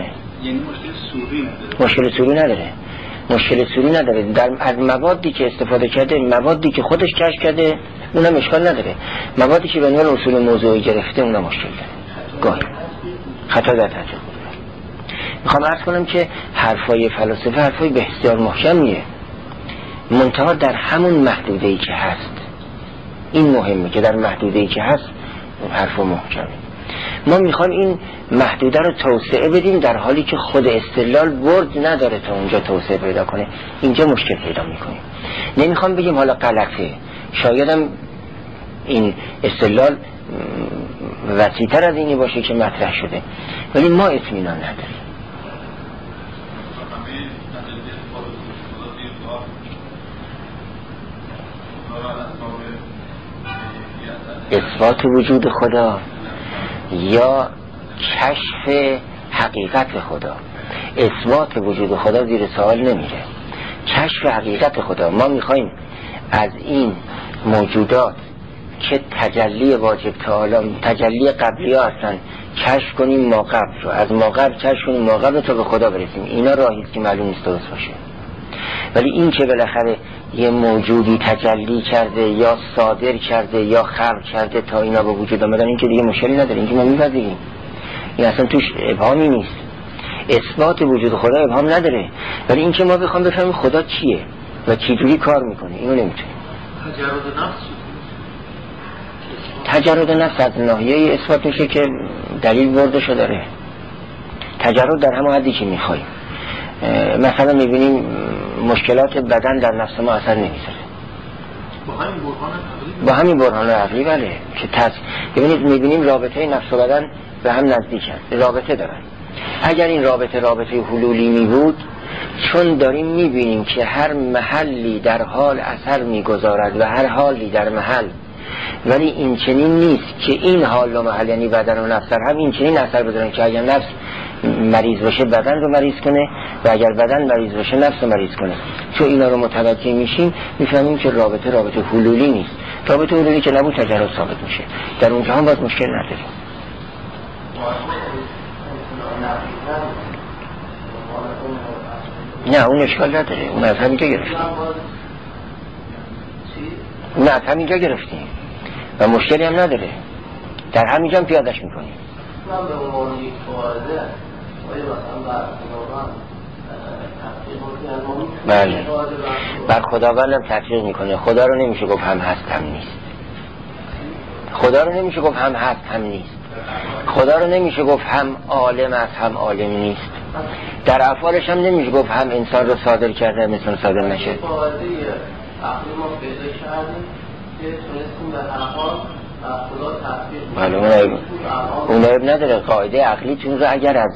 یعنی مشکل سوری نداره.
مشکل سوری نداره مشکل سوری نداره در از موادی که استفاده کرده، موادی که خودش کشف کرده اونم اشکال نداره. موادی که به عنوان اصول موضوعی گرفته اونم مشکل داره. گاهی خطا در تجربه. میخوام عرض کنم که حرفای فلاسفه حرفای بسیار محکمیه، منتها در همون محدوده‌ای که هست. این مهمه که در محدوده‌ای که هست حرف محکمه. ما میخوایم این محدوده رو توسعه بدیم در حالی که خود استدلال برد نداره تا اونجا توسعه پیدا کنه. اینجا مشکل پیدا میکنیم. نمیخوام بگیم حالا غلطه، شایدم این استدلال وسیع‌تر از اینی باشه که مطرح شده، ولی ما اطمینان نداریم. اثبات وجود خدا یا کشف حقیقت خدا. اثبات وجود خدا زیر سوال نمیره. کشف حقیقت خدا، ما میخوایم از این موجودات که تجلی واجب تعالی، تجلی قبلی ها هستن، کشف کنیم ما قبل رو، از ما قبل کشف کنیم ما قبل تا به خدا برسیم. اینا راهی که معلوم نیست درست باشه. ولی این که بالاخره یه موجودی تجلی کرده یا صادر کرده یا خلق کرده تا اینا به وجود آمدن، این که دیگه مشکلی نداره، این که ما می‌پذیریم. این اصلا توش ابهامی نیست. اثبات وجود خدا ابهام نداره، ولی این که ما بخوام بفهمیم خدا چیه و چجوری کار میکنه اینو نمیتونیم.
تجرد نفس
تجرد نفس از ناحیه اثبات میشه که دلیل بردشو داره. تجرد در همون حدی که میخوایم. مثلا میبینیم مشکلات بدن در نفس ما اثر نمیذاره
با همین برهان عقلی،
با همین برهان عقلی بله که تس ببینید میبینیم رابطه نفس و بدن به هم نزدیک هست، رابطه دارن. اگر این رابطه رابطه حلولی می بود، چون داریم میبینیم که هر محلی در حال اثر میگذارد و هر حالی در محل، ولی این چنین نیست که این حال و محل یعنی بدن و نفس هم این چنین اثر بذارن که اگر نفس مریض باشه بدن رو مریض کنه و اگر بدن مریض باشه نفس رو مریض کنه. چون اینا رو متوجه میشیم میفهمیم که رابطه رابطه حلولی نیست. رابطه حلولی که نبود تجرد ثابت میشه. در اونجا هم باز مشکل نداریم. نه اون اشکال نداره، اون از همینجا گرفتیم اون از همینجا گرفتیم و مشکلی هم نداره، در همینجا هم پیادش میکنیم.
من به عنوان یک فائده آیا مثلا بر خداوند
بله بر خداوند هم تطبیق میکنه. خدا رو نمیشه گفت هم هست هم نیست. خدا رو نمیشه گفت هم هست هم نیست. خدا رو نمیشه گفت هم عالم است هم عالم نیست. در افعالش هم نمیشه گفت هم انسان رو صادر کرده هم انسان صادر نشه.
فائده عقلی ما پیدا کردیم که تونستیم در افعال خدا تطبیق
بله اون عیب نداره. قاعده عقلیتون رو اگر از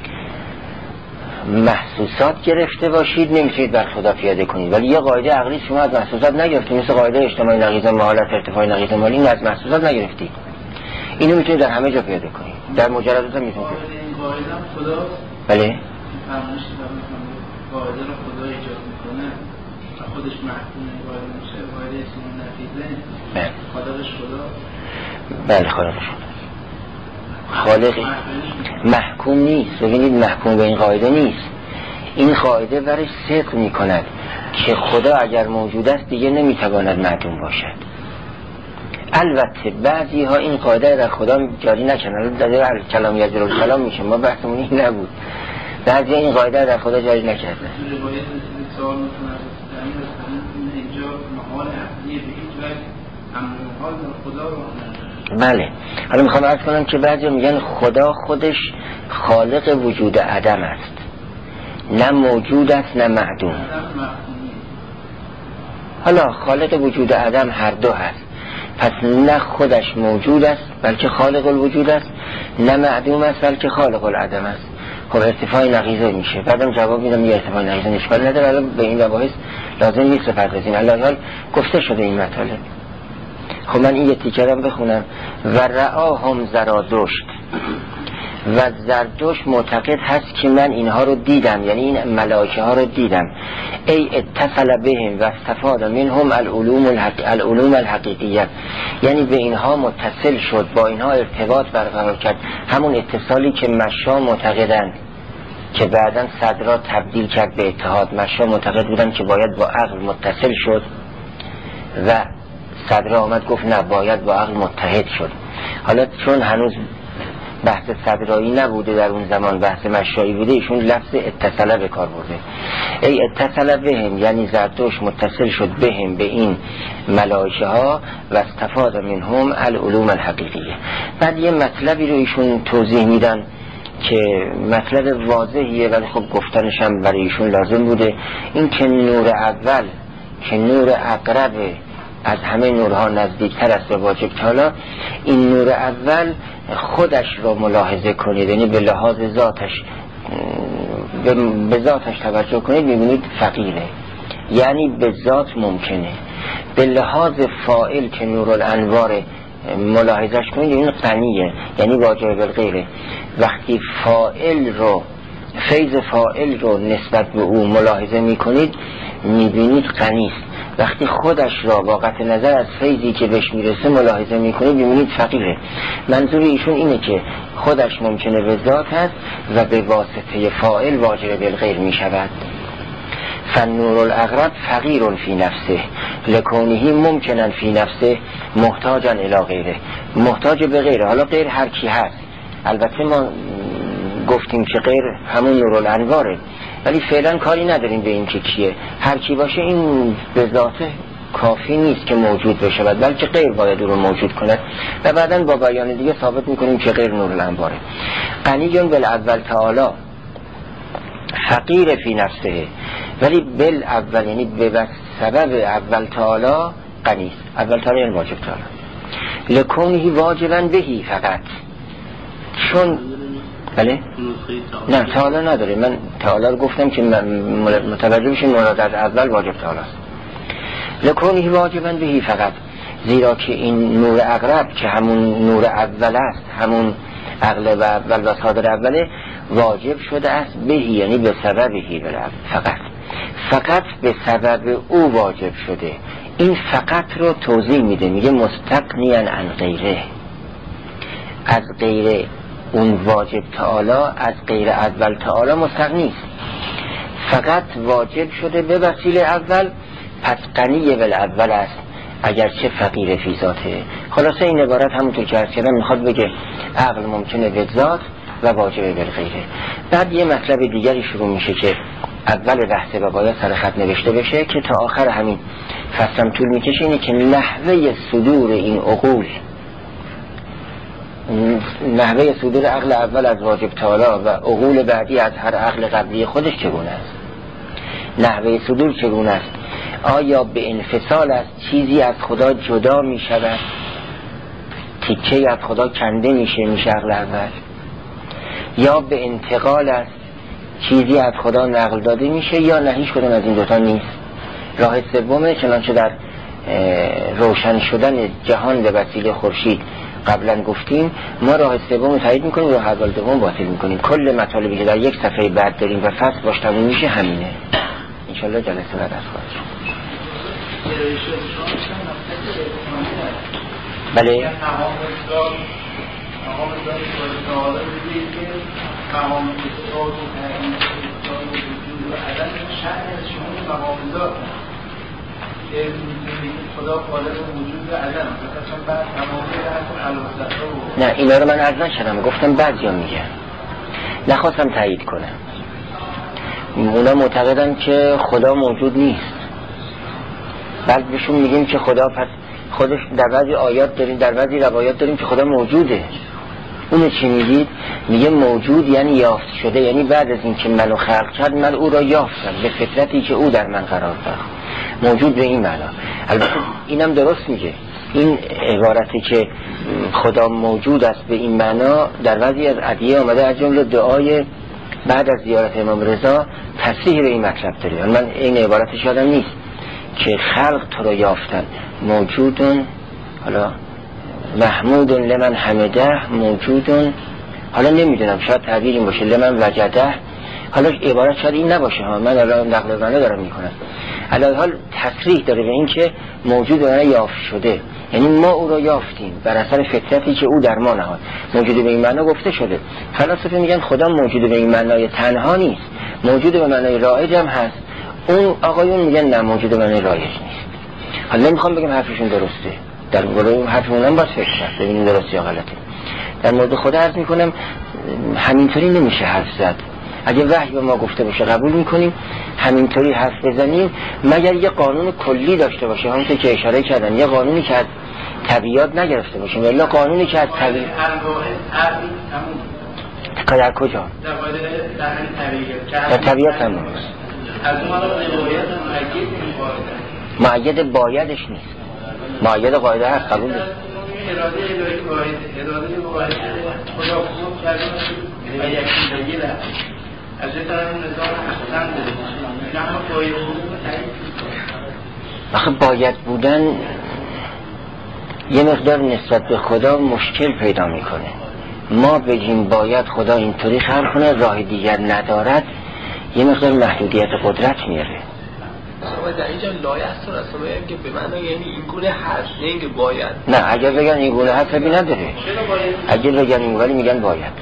محسوسات گرفته باشید نمیتونید بر خدا پیاده کنید، ولی یه قاعده عقلی شما از محسوسات نگرفتید، مثل قاعده اجتماعی نقیض مهالت ارتفاع نقیض مالی، این از محسوسات نگرفتید، اینو میتونید در همه جا پیاده کنید، در مجردات هم میتونید.
قاعده خدا
بله
فرمایش قاعده رو خدا ایجاد میکنه و خودش محکومه، قاعده میشه قاعده اسم نقیضه خالقش خدا.
بله خالقش خدا. خالقی محکوم نیست. ببینید محکوم به این قاعده نیست. این قاعده برای صدق می کند که خدا اگر موجود است دیگه نمیتواند معدوم باشد. البته بعضی ها این قاعده در خدا جاری نکنند، در کلام یجر الکلام میشه، ما بحثمون این نبود. بعضی این قاعده در خدا جاری نکردن.
روایت سوال میکنه اینجا محال عقلی به هیچ وجه امروحال در خدا رو.
بله حالا میخوام عرض کنم که بعضی میگن خدا خودش خالق وجود عدم است، نه موجود است نه معدوم. حالا خالق وجود عدم هر دو هست، پس نه خودش موجود است بلکه خالق الوجود است، نه معدوم است بلکه خالق العدم است. خب ارتفاع نقیضه میشه. بعدم جواب میدم یه ارتفاع نقیضه اشکال نداره، حالا به این مباحث لازم نیست بپردازیم، الان گفته شده این مطالب. خب من این یه تیکرم بخونم. و رآهم زرادشت و زردشت معتقد هست که من اینها رو دیدم، یعنی این ملائکه ها رو دیدم. ای اتصل بهم و استفاد منهم العلوم الحق... العلوم الحقیقیه، یعنی به اینها متصل شد، با اینها ارتباط برقرار کرد، همون اتصالی که مشا معتقدند. که بعداً صدرا تبدیل کرد به اتحاد. مشا معتقد بودن که باید با عقل متصل شد و صدرا آمد گفت نه، باید با عقل متحد شد. حالا چون هنوز بحث صدرایی نبوده در اون زمان، بحث مشایی بوده، ایشون لفظ اتصله به کار برده. ای اتصله بهم، یعنی زرتشت متصل شد بهم، به این ملائکه ها، و استفاد منهم العلوم الحقیقیه. بعد یه مطلبی رو ایشون توضیح میدن که مطلب واضحیه ولی خب گفتنش هم برای ایشون لازم بوده. این که نور اول که نور اقرب از همه نورها نزدیکتر است به واجب تعالی، این نور اول خودش رو ملاحظه کنید، یعنی به لحاظ ذاتش به ذاتش توجه کنید، میبینید فقیره، یعنی به ذات ممکنه. به لحاظ فاعل که نور الانوار ملاحظش کنید، این غنیه، یعنی واجب بالغیره. وقتی فاعل رو فیض فاعل رو نسبت به او ملاحظه میکنید، میبینید غنیست. وقتی خودش را با قطع نظر از فیضی که بهش میرسه ملاحظه میکنید، میبینید فقیره. منظور ایشون اینه که خودش ممکنه به ذات هست و به واسطه فاعل واجب بالغیر میشود. فنور الاقرب فقیر فی نفسه لکونه ممکنن فی نفسه محتاجا الی غیره، محتاج به غیره. حالا غیر هر کی هست، البته ما گفتیم که غیر همون نور الانواره، ولی فعلا کاری نداریم به این که کیه. هر کی باشه این به ذاته کافی نیست که موجود بشه، بلکه غیر باید او رو موجود کند و بعداً با بیان دیگه ثابت میکنیم که غیر نور الانواره. غنیون بالاول تعالی فقیر فی نفسه، ولی بالاول یعنی به سبب اول تعالی غنیست. اول تعالی یعنی واجب تعالی. لکونه واجبا بهی فقط، چون بله؟ نه تعالی نداره. من تعالی رو گفتم که متوجه بشین مراد از اول واجب تعالی است. لکونه واجبا بهی فقط، زیرا که این نور اقرب که همون نور اول است، همون عقل و اول و صادر اوله، واجب شده است بهی، یعنی به سببهی فقط، فقط به سبب او واجب شده. این فقط رو توضیح میده، میگه مستغنیاً عن غیره، از غیر اون واجب تعالی، از غیر اول تعالی مستغنی است. فقط واجب شده به وسیله اول، پس غنی بالاول است اگرچه فقیر فی ذاته. خلاصه این عبارت همونطور که عرض کردم میخواد بگه عقل ممکنه به ذات و واجب بالغیره. بعد یه مطلب دیگری شروع میشه که اول بحثه و باید سر خط نوشته بشه که تا آخر همین فصلم طول میکشه، اینه که نحوه صدور این عقول، نحوه صدور عقل اول از واجب تعالی و عقول بعدی از هر عقل قبلی خودش چگونه است. نحوه صدور چگونه است؟ آیا به انفصال است، چیزی از خدا جدا می شود، تیکه از خدا کنده میشه میشه عقل اول، یا به انتقال است، چیزی از خدا نقل داده میشه، یا نه هیچ کدوم از این دوتا نیست. راه سومه چنانچه در روشن شدن جهان به وسیله خورشید قبلا گفتیم، ما راه سوم تایید میکنیم، راه اول دوم باطل میکنیم. کل مطالبی که در یک صفحه بعد داریم و فصل باش تموم میشه همینه. انشالله جلسه بعد از خواهد بله. نه اینا رو من عرض نشدم، گفتم بعضیا میگن، نخواستم تایید کنم. اونا معتقدن که خدا موجود نیست، بعد بهشون میگیم که خدا پس خودش در بعضی آیات داریم، در بعضی روایات داریم که خدا موجوده. اونو چی میگید؟ میگه موجود یعنی یافت شده، یعنی بعد از این که منو خلق کرد من او را یافتم به فطرتی که او در من قرار داد. موجود به این معنا. البته اینم درست میگه، این عبارتی که خدا موجود است به این معنا در بعضی از ادعیه آمده، از جمله دعای بعد از زیارت امام رضا تصریح به این مطلب داره. من این عبارتش یادم نیست که خلق تو رو یافتن، موجودون، حالا محمودون لمن حمده، موجودون، حالا نمیدونم شاید تعبیر این باشه، لمن وجده، حالا عبارت شاید این نباشه ها، من الان نقل منه دارم میکنم. علی حال تصریح داره به این که موجود و یافت شده. یعنی ما او را یافتیم بر اثر فطرتی که او در ما نهاد. موجود به این معنا گفته شده. فلاسفه میگن خدا موجود به این معنای تنها نیست، موجود به معنای رایج هم هست. اون آقایون میگن نه، موجود به معنای رایج نیست. حالا نمیخوام بگم حرفشون درسته، در مورد حرفمون هم باید فکر کرد ببینیم درسته یا غلطه. در مورد خدا عرض میکنم همینطوری نمیشه حرف زد. اگه وحی به ما گفته باشه قبول میکنیم، همینطوری حرف بزنیم، مگر یه قانون کلی داشته باشه، همونطور که اشاره کردن یه قانونی که از طبیعت نگرفته باشیم، ولی قانونی که از طبیعت در کجا؟ در طبیعت هم نیست. معید بایدش نیست، معید قاعده هست، قبول نیست.
اراده الهی واحد، اراده واحد خدا خوب کرده و یکی دیگه از این طرف نظام احسن داره. نه باید بود.
آخه باید بودن یه مقدار نسبت به خدا مشکل پیدا میکنه. ما بگیم باید خدا اینطوری خلق کنه، راه دیگر ندارد، یه مقدار محدودیت قدرت میاره.
شما در اینجا لایه هست و رسول میگم که به معنی یعنی این گونه هست، نه اینکه باید.
نه اگر بگن این گونه هست بی نداره، اگر بگن این ولی میگن باید.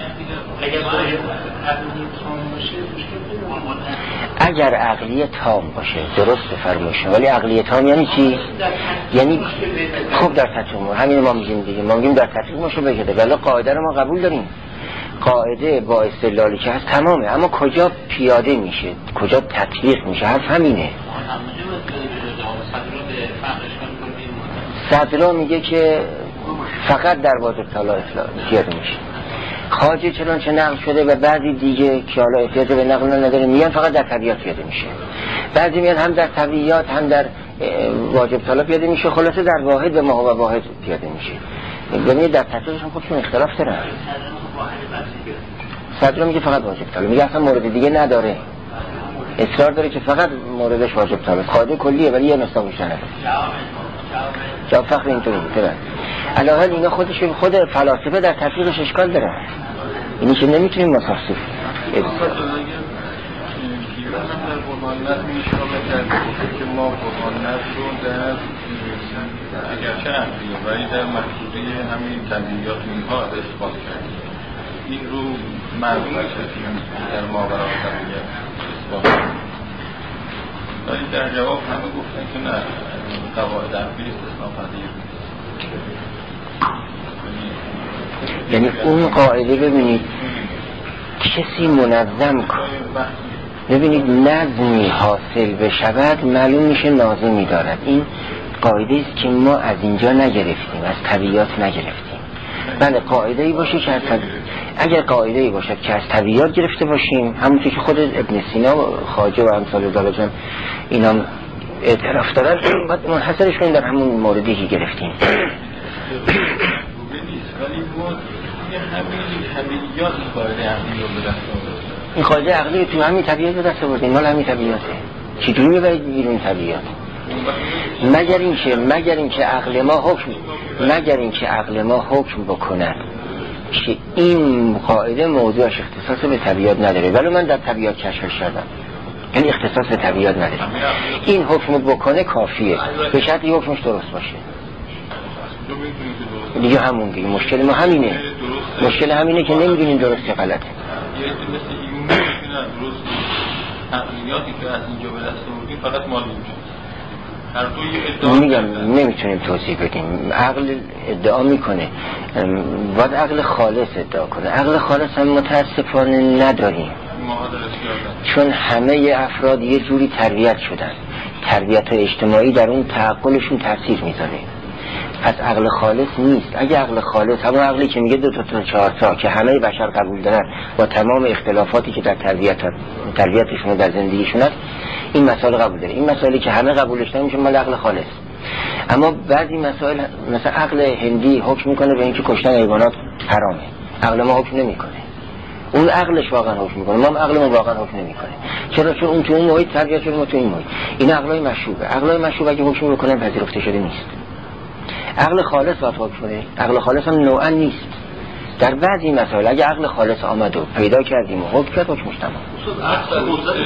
اگر عقلی تام باشه درست فرموشه، ولی عقلی تام یعنی چی؟ یعنی خوب در تطبیق، همین ما میگیم دیگه، ما میگیم در تطبیق ماشو بگده، ولی قاعده رو ما قبول داریم، قاعده با استدلالی که هست تمامه، اما کجا پیاده میشه، کجا تطبیق میشه، حرف همینه. صدرا میگه که فقط در واجب طلا پیاده میشه. خواجه چنان چه نقل شده و بعضی دیگه که حالا احتیاج به نقل نداره میگن فقط در طبیعت پیاده میشه. بعضی میگن هم در طبیعت هم در واجب طلا پیاده میشه، خلاصه در واحد و ما هو واحد پیاده میشه. ببینید در تطبیقش هم خودشون اختلاف دارن. صدر میگه فقط واجب طلا، میگه اصلا مورد دیگه نداره، اصرار داره که فقط موردش واجب طلا، قاعده کلیه ولی یه مصداقش نداره. جواب فخر اینطوری میگه. علاوه اینا خودش خود فلاسفه در تطبیقش اشکال داره، اینی که نمیتونیم مسافر
در قرآنت میشامه که ما قرآنت رو در اگرچه عقلیه ولی در محدوده همین طبیعیات اینها اثبات کردیم. این رو معلوم شدیم در ماورا طبیعیات اثبات کردیم، ولی در جواب همه گفتن که نه، قواعد عقلی استثناء پذیر.
یعنی اون قاعده ببینید کسی منظم کن، ببینید نظمی حاصل بشود معلوم میشه ناظمی دارد. این قاعده است که ما از اینجا نگرفتیم، از طبیعت نگرفتیم. بله قاعده ای باشه که از طبیعت، اگر قاعده ای باشد که از طبیعت گرفته باشیم، همونطور که خود ابن سینا و خواجه و امثال دالجان اینا اعتراف دارن، باید منحصرش کنیم در همون موردی که گرفتیم.
ولی ما همین طبیعیات قاعده عقلی رو به دست آوردیم.
این قاعده عقلی تو همین طبیعت به دست آوردیم، مال همین طبیعته. چطوری میبرید بیرون طبیعت؟ مگر اینکه مگر اینکه عقل ما حکم مگر اینکه عقل ما حکم بکند که این قاعده موضوعش اختصاص به طبیعت نداره، ولی من در طبیعت کشفش کردم، یعنی اختصاص به طبیعت نداره، این حکم بکنه کافیه به شرطی حکمش درست باشه. دیگه همون دیگه مشکل ما همینه، مشکل همینه که نمیدونیم درست یا غلطه.
یه مثل ایمون میگن درست عقلیاتی که از اینجا به دست آوردیم فقط مالی میشه. هر دو ادعا
میگم نمیتونیم توضیح بدیم. عقل ادعا میکنه، باید عقل خالص ادعا کنه. عقل خالص هم متاسفانه نداریم، چون همه افراد یه جوری تربیت شدن، تربیت اجتماعی در اون تعقلشون تاثیر میذاره. پس عقل خالص نیست. اگه عقل خالص، همون عقلی که میگه دو تا تا چهار تا که همه بشر قبول دارن با تمام اختلافاتی که در تربیت تربیتشون و در زندگیشون هست، این مسائل قبول داره. این مسائلی که همه قبولش دارن میشه مال عقل خالص. اما بعضی مسائل مثلا عقل هندی حکم میکنه به اینکه کشتن حیوانات حرامه، عقل ما حکم نمیکنه. اون عقلش واقعا حکم میکنه، ما عقل ما واقعا حکم نمیکنه. چرا؟ چون اون تو اون محیط تربیت شده، ما تو این محیط. این عقلای مشوبه. عقلای مشوب اگه حکم بکنن پذیرفته شده نیست. عقل خالص باید حکم کنه. عقل خالص هم نوعا نیست. در بعضی مسائل اگه عقل خالص آمد و پیدا کردیم و حکم کرد، حکمش تمام.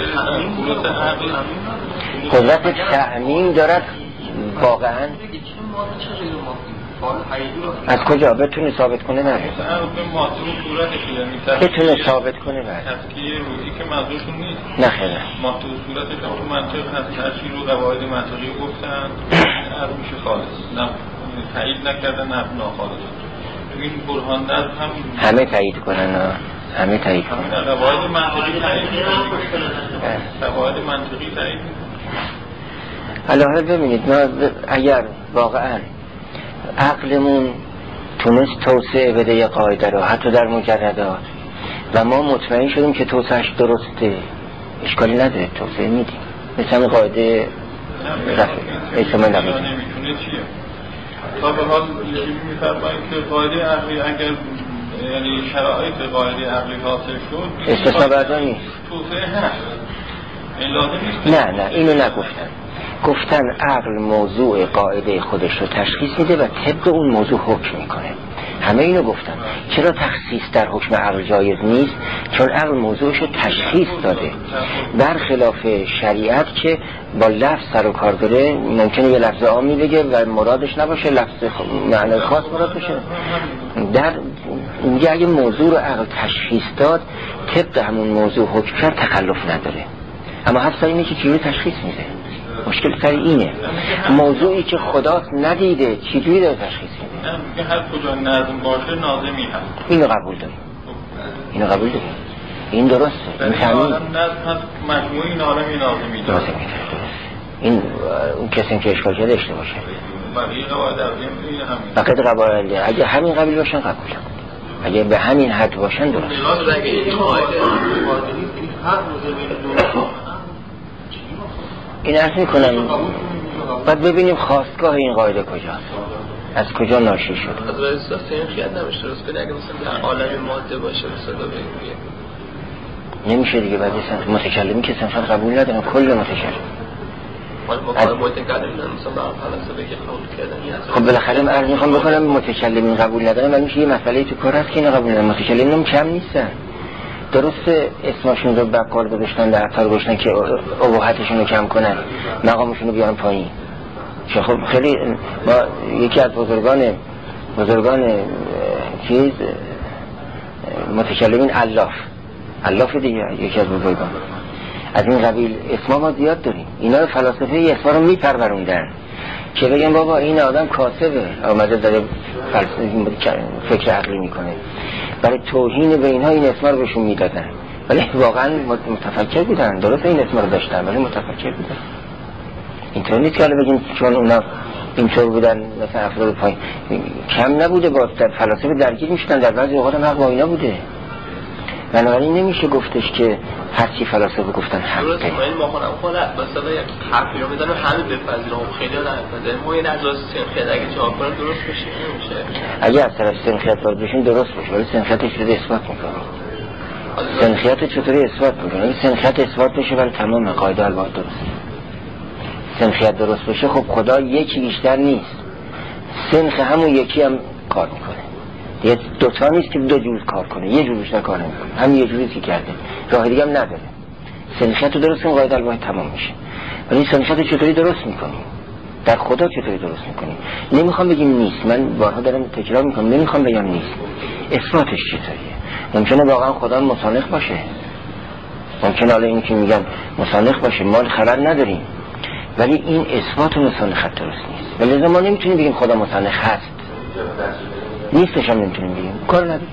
قدرت تعمیم دارد واقعا.
ماده چه غیر مادی؟ فعال حقیقی رو
از کجا بتونه ثابت کنه؟ نه
مثلا به ماده و صورتش یعنی
بتونه ثابت کنه. نه
تفکیه روحی که منظورشون نیست.
نه خیر
ماده و صورتش هم تو منطق هست، هرچی رو قواعد منطقی گفتن از میشه خالص، نه تایید نکردن نه ناخالص. تو این برهان نظر هم
همه تایید کنن، نه همه تایید کنن.
قواعد منطقی تایید میکنن. قواعد منطقی تایید میکنن.
حالا ببینید ما اگر واقعا عقلمون تونست توسعه بده یه قاعده رو حتی در مجردات و ما مطمئن شدیم که توسعهش درسته، اشکالی نداره، توسعه میدیم. مثل همین قاعده احتمال نمیتونه
چیه؟ تا به حال یکی میفرماییم که قاعده عقلی اگر یعنی شرایط قاعده عقلی حاصل شد
استثنا بعدا نیست،
توسعه هست. این لازم نیست.
نه نه اینو نگفتن. گفتن عقل موضوع قاعده خودش رو تشخیص میده و طبق اون موضوع حکم میکنه. همه اینو گفتن. چرا تخصیص در حکم عقل جایز نیست؟ چون عقل موضوعش رو تشخیص داده، برخلاف شریعت که با لفظ سر و کار داره. ممکنه یه لفظ عامی بگه و مرادش نباشه، لفظ معنی خاص مراد بشه. در اینجا اگه موضوع رو عقل تشخیص داد، طبق همون موضوع حکم کرد، تخلف نداره. اما حفظ اینه که چجوری تشخیص میده. مشکل سر اینه، موضوعی که خدا ندیده چجوری داره تشخیص میده؟
میگه هر کجا نظم باشه ناظمی هست.
اینو قبول داریم، اینو قبول داریم، این درسته. این
تعمیم نظم هست، مجموعی این عالمی ناظمی داره.
درسته میده. این اون کسی که اشکال کرده اشته باشه.
بقیه قواعد عقلی این همین.
فقط قواعد اگه همین قبیل باشن قبولم، اگه به همین حد باشن درست.
اگه این قاعده
این عرض میکنم باید ببینیم خواستگاه این قاعده کجاست، از کجا ناشی شد.
از رئیسا سنخیت نمیشه درست کنه. اگه مثلا در عالم ماده باشه مثلا بگیم
نمیشه دیگه. بعد سنخ متکلمی که سنخیت قبول ندارن، کل متکلم
حالا ما متکلم مثلا در فلسفه بگه قبول کردن.
خب بالاخره من عرض میخوام بکنم متکلمین قبول ندارن، ولی میشه یه مسئله تو کار هست که اینا قبول ندارن. متکلمین هم کم نیستن. درسته اسمشون رو بقال گذاشتن، در اثر گذاشتن که اباحتشون رو کم کنن، مقامشون رو بیارن پایین. خب خیلی ما یکی از بزرگان بزرگان چیز متکلمین الاف الاف دیگه، یکی از بزرگان از این قبیل اسما ما زیاد داریم. اینا رو فلاسفه اسما رو میپروروندن که بگن بابا این آدم کاسبه، آمده داره فکر عقلی میکنه. برای توهین به اینها این اسما رو بهشون میدادن، ولی واقعا متفکر بودن. درسته این اسما رو داشتن ولی متفکر بودن. اینطور نیست که حالا بگیم چون اونا اینطور بودن مثلا افراد پایین کم نبوده، باز در فلاسفه درگیر میشدن، در بعضی اوقات هم حق با اینا بوده. بنابراین نمیشه گفتش که هر چی فلاسفه گفتن حقه.
درسته. من ما خودم خود مثلا یک حرفی رو میزنم همین بپذیرم، خیلی نمیپذیرم. ما این از سنخیت اگه جواب کنم درست بشه نمیشه.
اگه از طرف سنخیت وارد بشین درست بشه، ولی سنخیتش رو اثبات میکنه. سنخیت چطوری اثبات میکنه؟ اگه سنخیت اثبات بشه ولی تمام قاعده البته درست. سنخیت درست بشه خب خدا یکی بیشتر نیست، سنخ همون یکی هم کار میکنه. یه دوتا نیست که دو جور کار کنه، یه جور بیشتر کار نمیکنه، همین یه جوری که کرده، راه دیگه هم نداره. سنخیت رو درست کنیم قاعده البته تمام میشه. ولی سنخیت رو چطوری درست میکنیم؟ در خدا چطوری درست میکنیم؟ نمیخوام بگیم نیست، من بارها دارم تکرار میکنم، نمیخوام بگم نیست. اثباتش چطوریه؟ ممکنه واقعا خدا مصانخ باشه، ممکنه حالا این که میگن مصانخ باشه، ما خبر نداریم، ولی این اثبات مصانخت درست نیست. ولی ما نمیتونیم بگیم خدا مصانخ هست، نیستش هم نمیتونیم بگیم، کار نداریم.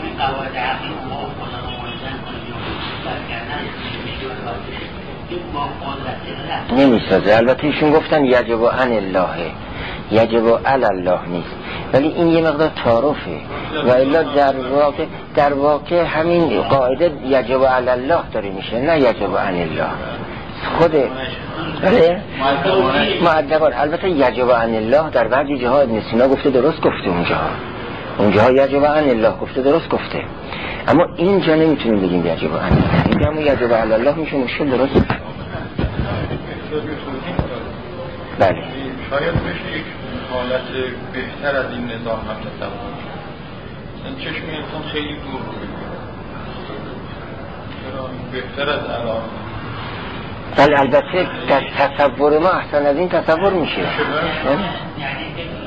نمیسازه. البته ایشون گفتن یجب عن الله، یجب علی الله نیست، ولی این یه مقدار تعارفه و الا در واقع در واقع همین قاعده یجب علی الله داره میشه، نه یجب عن الله. خود بله معدقان. البته یجب عن الله در بعضی جاها ابن سینا گفته درست گفته، اونجا اونجا یجب عن الله گفته درست گفته، اما اینجا نمیتونیم بگیم یجب عن الله. اینجا هم یجب علی الله میشه، مشکل درست. بله
شاید بشه یک حالت بهتر از این نظام هم تصور کنیم. چشم انسان خیلی دور رو بهتر از الان.
بله البته در تصور ما احسن از این تصور میشه.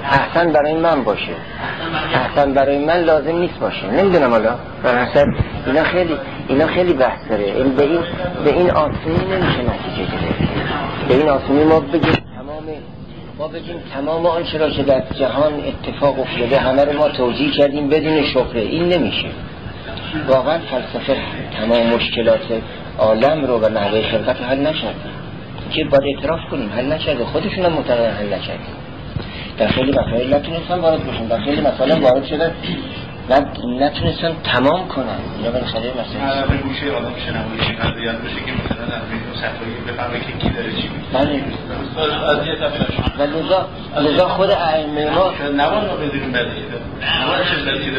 احسن برای من باشه، احسن برای من لازم نیست باشه. نمیدونم حالا مثلا اینا خیلی اینا خیلی بحث داره. این به این به این آسونی نمیشه نتیجه گرفت. به این آسونی ما بگیم تمام ما بگیم تمام آنچه را که در جهان اتفاق افتاده همه رو ما توجیه کردیم بدون شبهه. این نمیشه. واقعا فلسفه تمام مشکلات عالم رو و نحوه خلقت رو حل نکرده، که باید اعتراف کنیم حل نکرده. خودشون هم معتقدن حل نکرده. در خیلی مسائل نتونستن وارد بشن، در خیلی مسائل وارد شدن نتونستن تمام کنن. اینا بالاخره مسئله
به گوشه آدم شنوایی کنه یاد بشه که مثلا در این صفحه‌ای بفهمه که کی داره چی میگه. بله. از یه طرف
و لذا لذا خود ائمه ما
نوار رو بدونیم بده. نوار چه دلیلی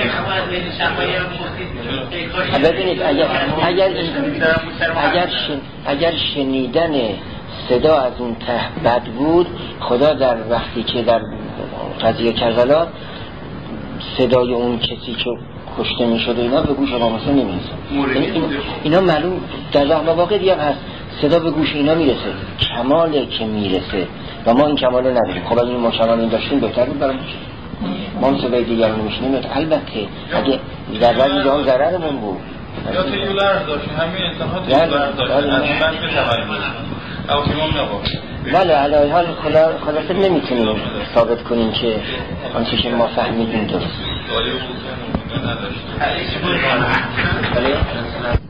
داره؟
ببینید اگر اگر اگر شن اگر شنیدن صدا از اون ته بد بود، خدا در وقتی که در قضیه کربلا صدای اون کسی که کشته میشد و اینا به گوش ما مثلا نمیرسه. این اینا معلوم در واقع دیگه هست، صدا به گوش اینا میرسه، کماله که میرسه و ما این کمال رو نداریم. خب اگه ما کمال این داشتیم بهتر بود برامون. ما هم صدای دیگر رو میشنیم. البته اگه در بعضی جاها ضررمون بود
یا تیولر داشتیم، همین انسان ها تیولر داشتیم از من به تولد او تیمام نباشت.
بله علیه حال خلاصه نمیتونیم ثابت کنیم که آنچه که ما فهمیدیم درست.
ولی اون نداشت.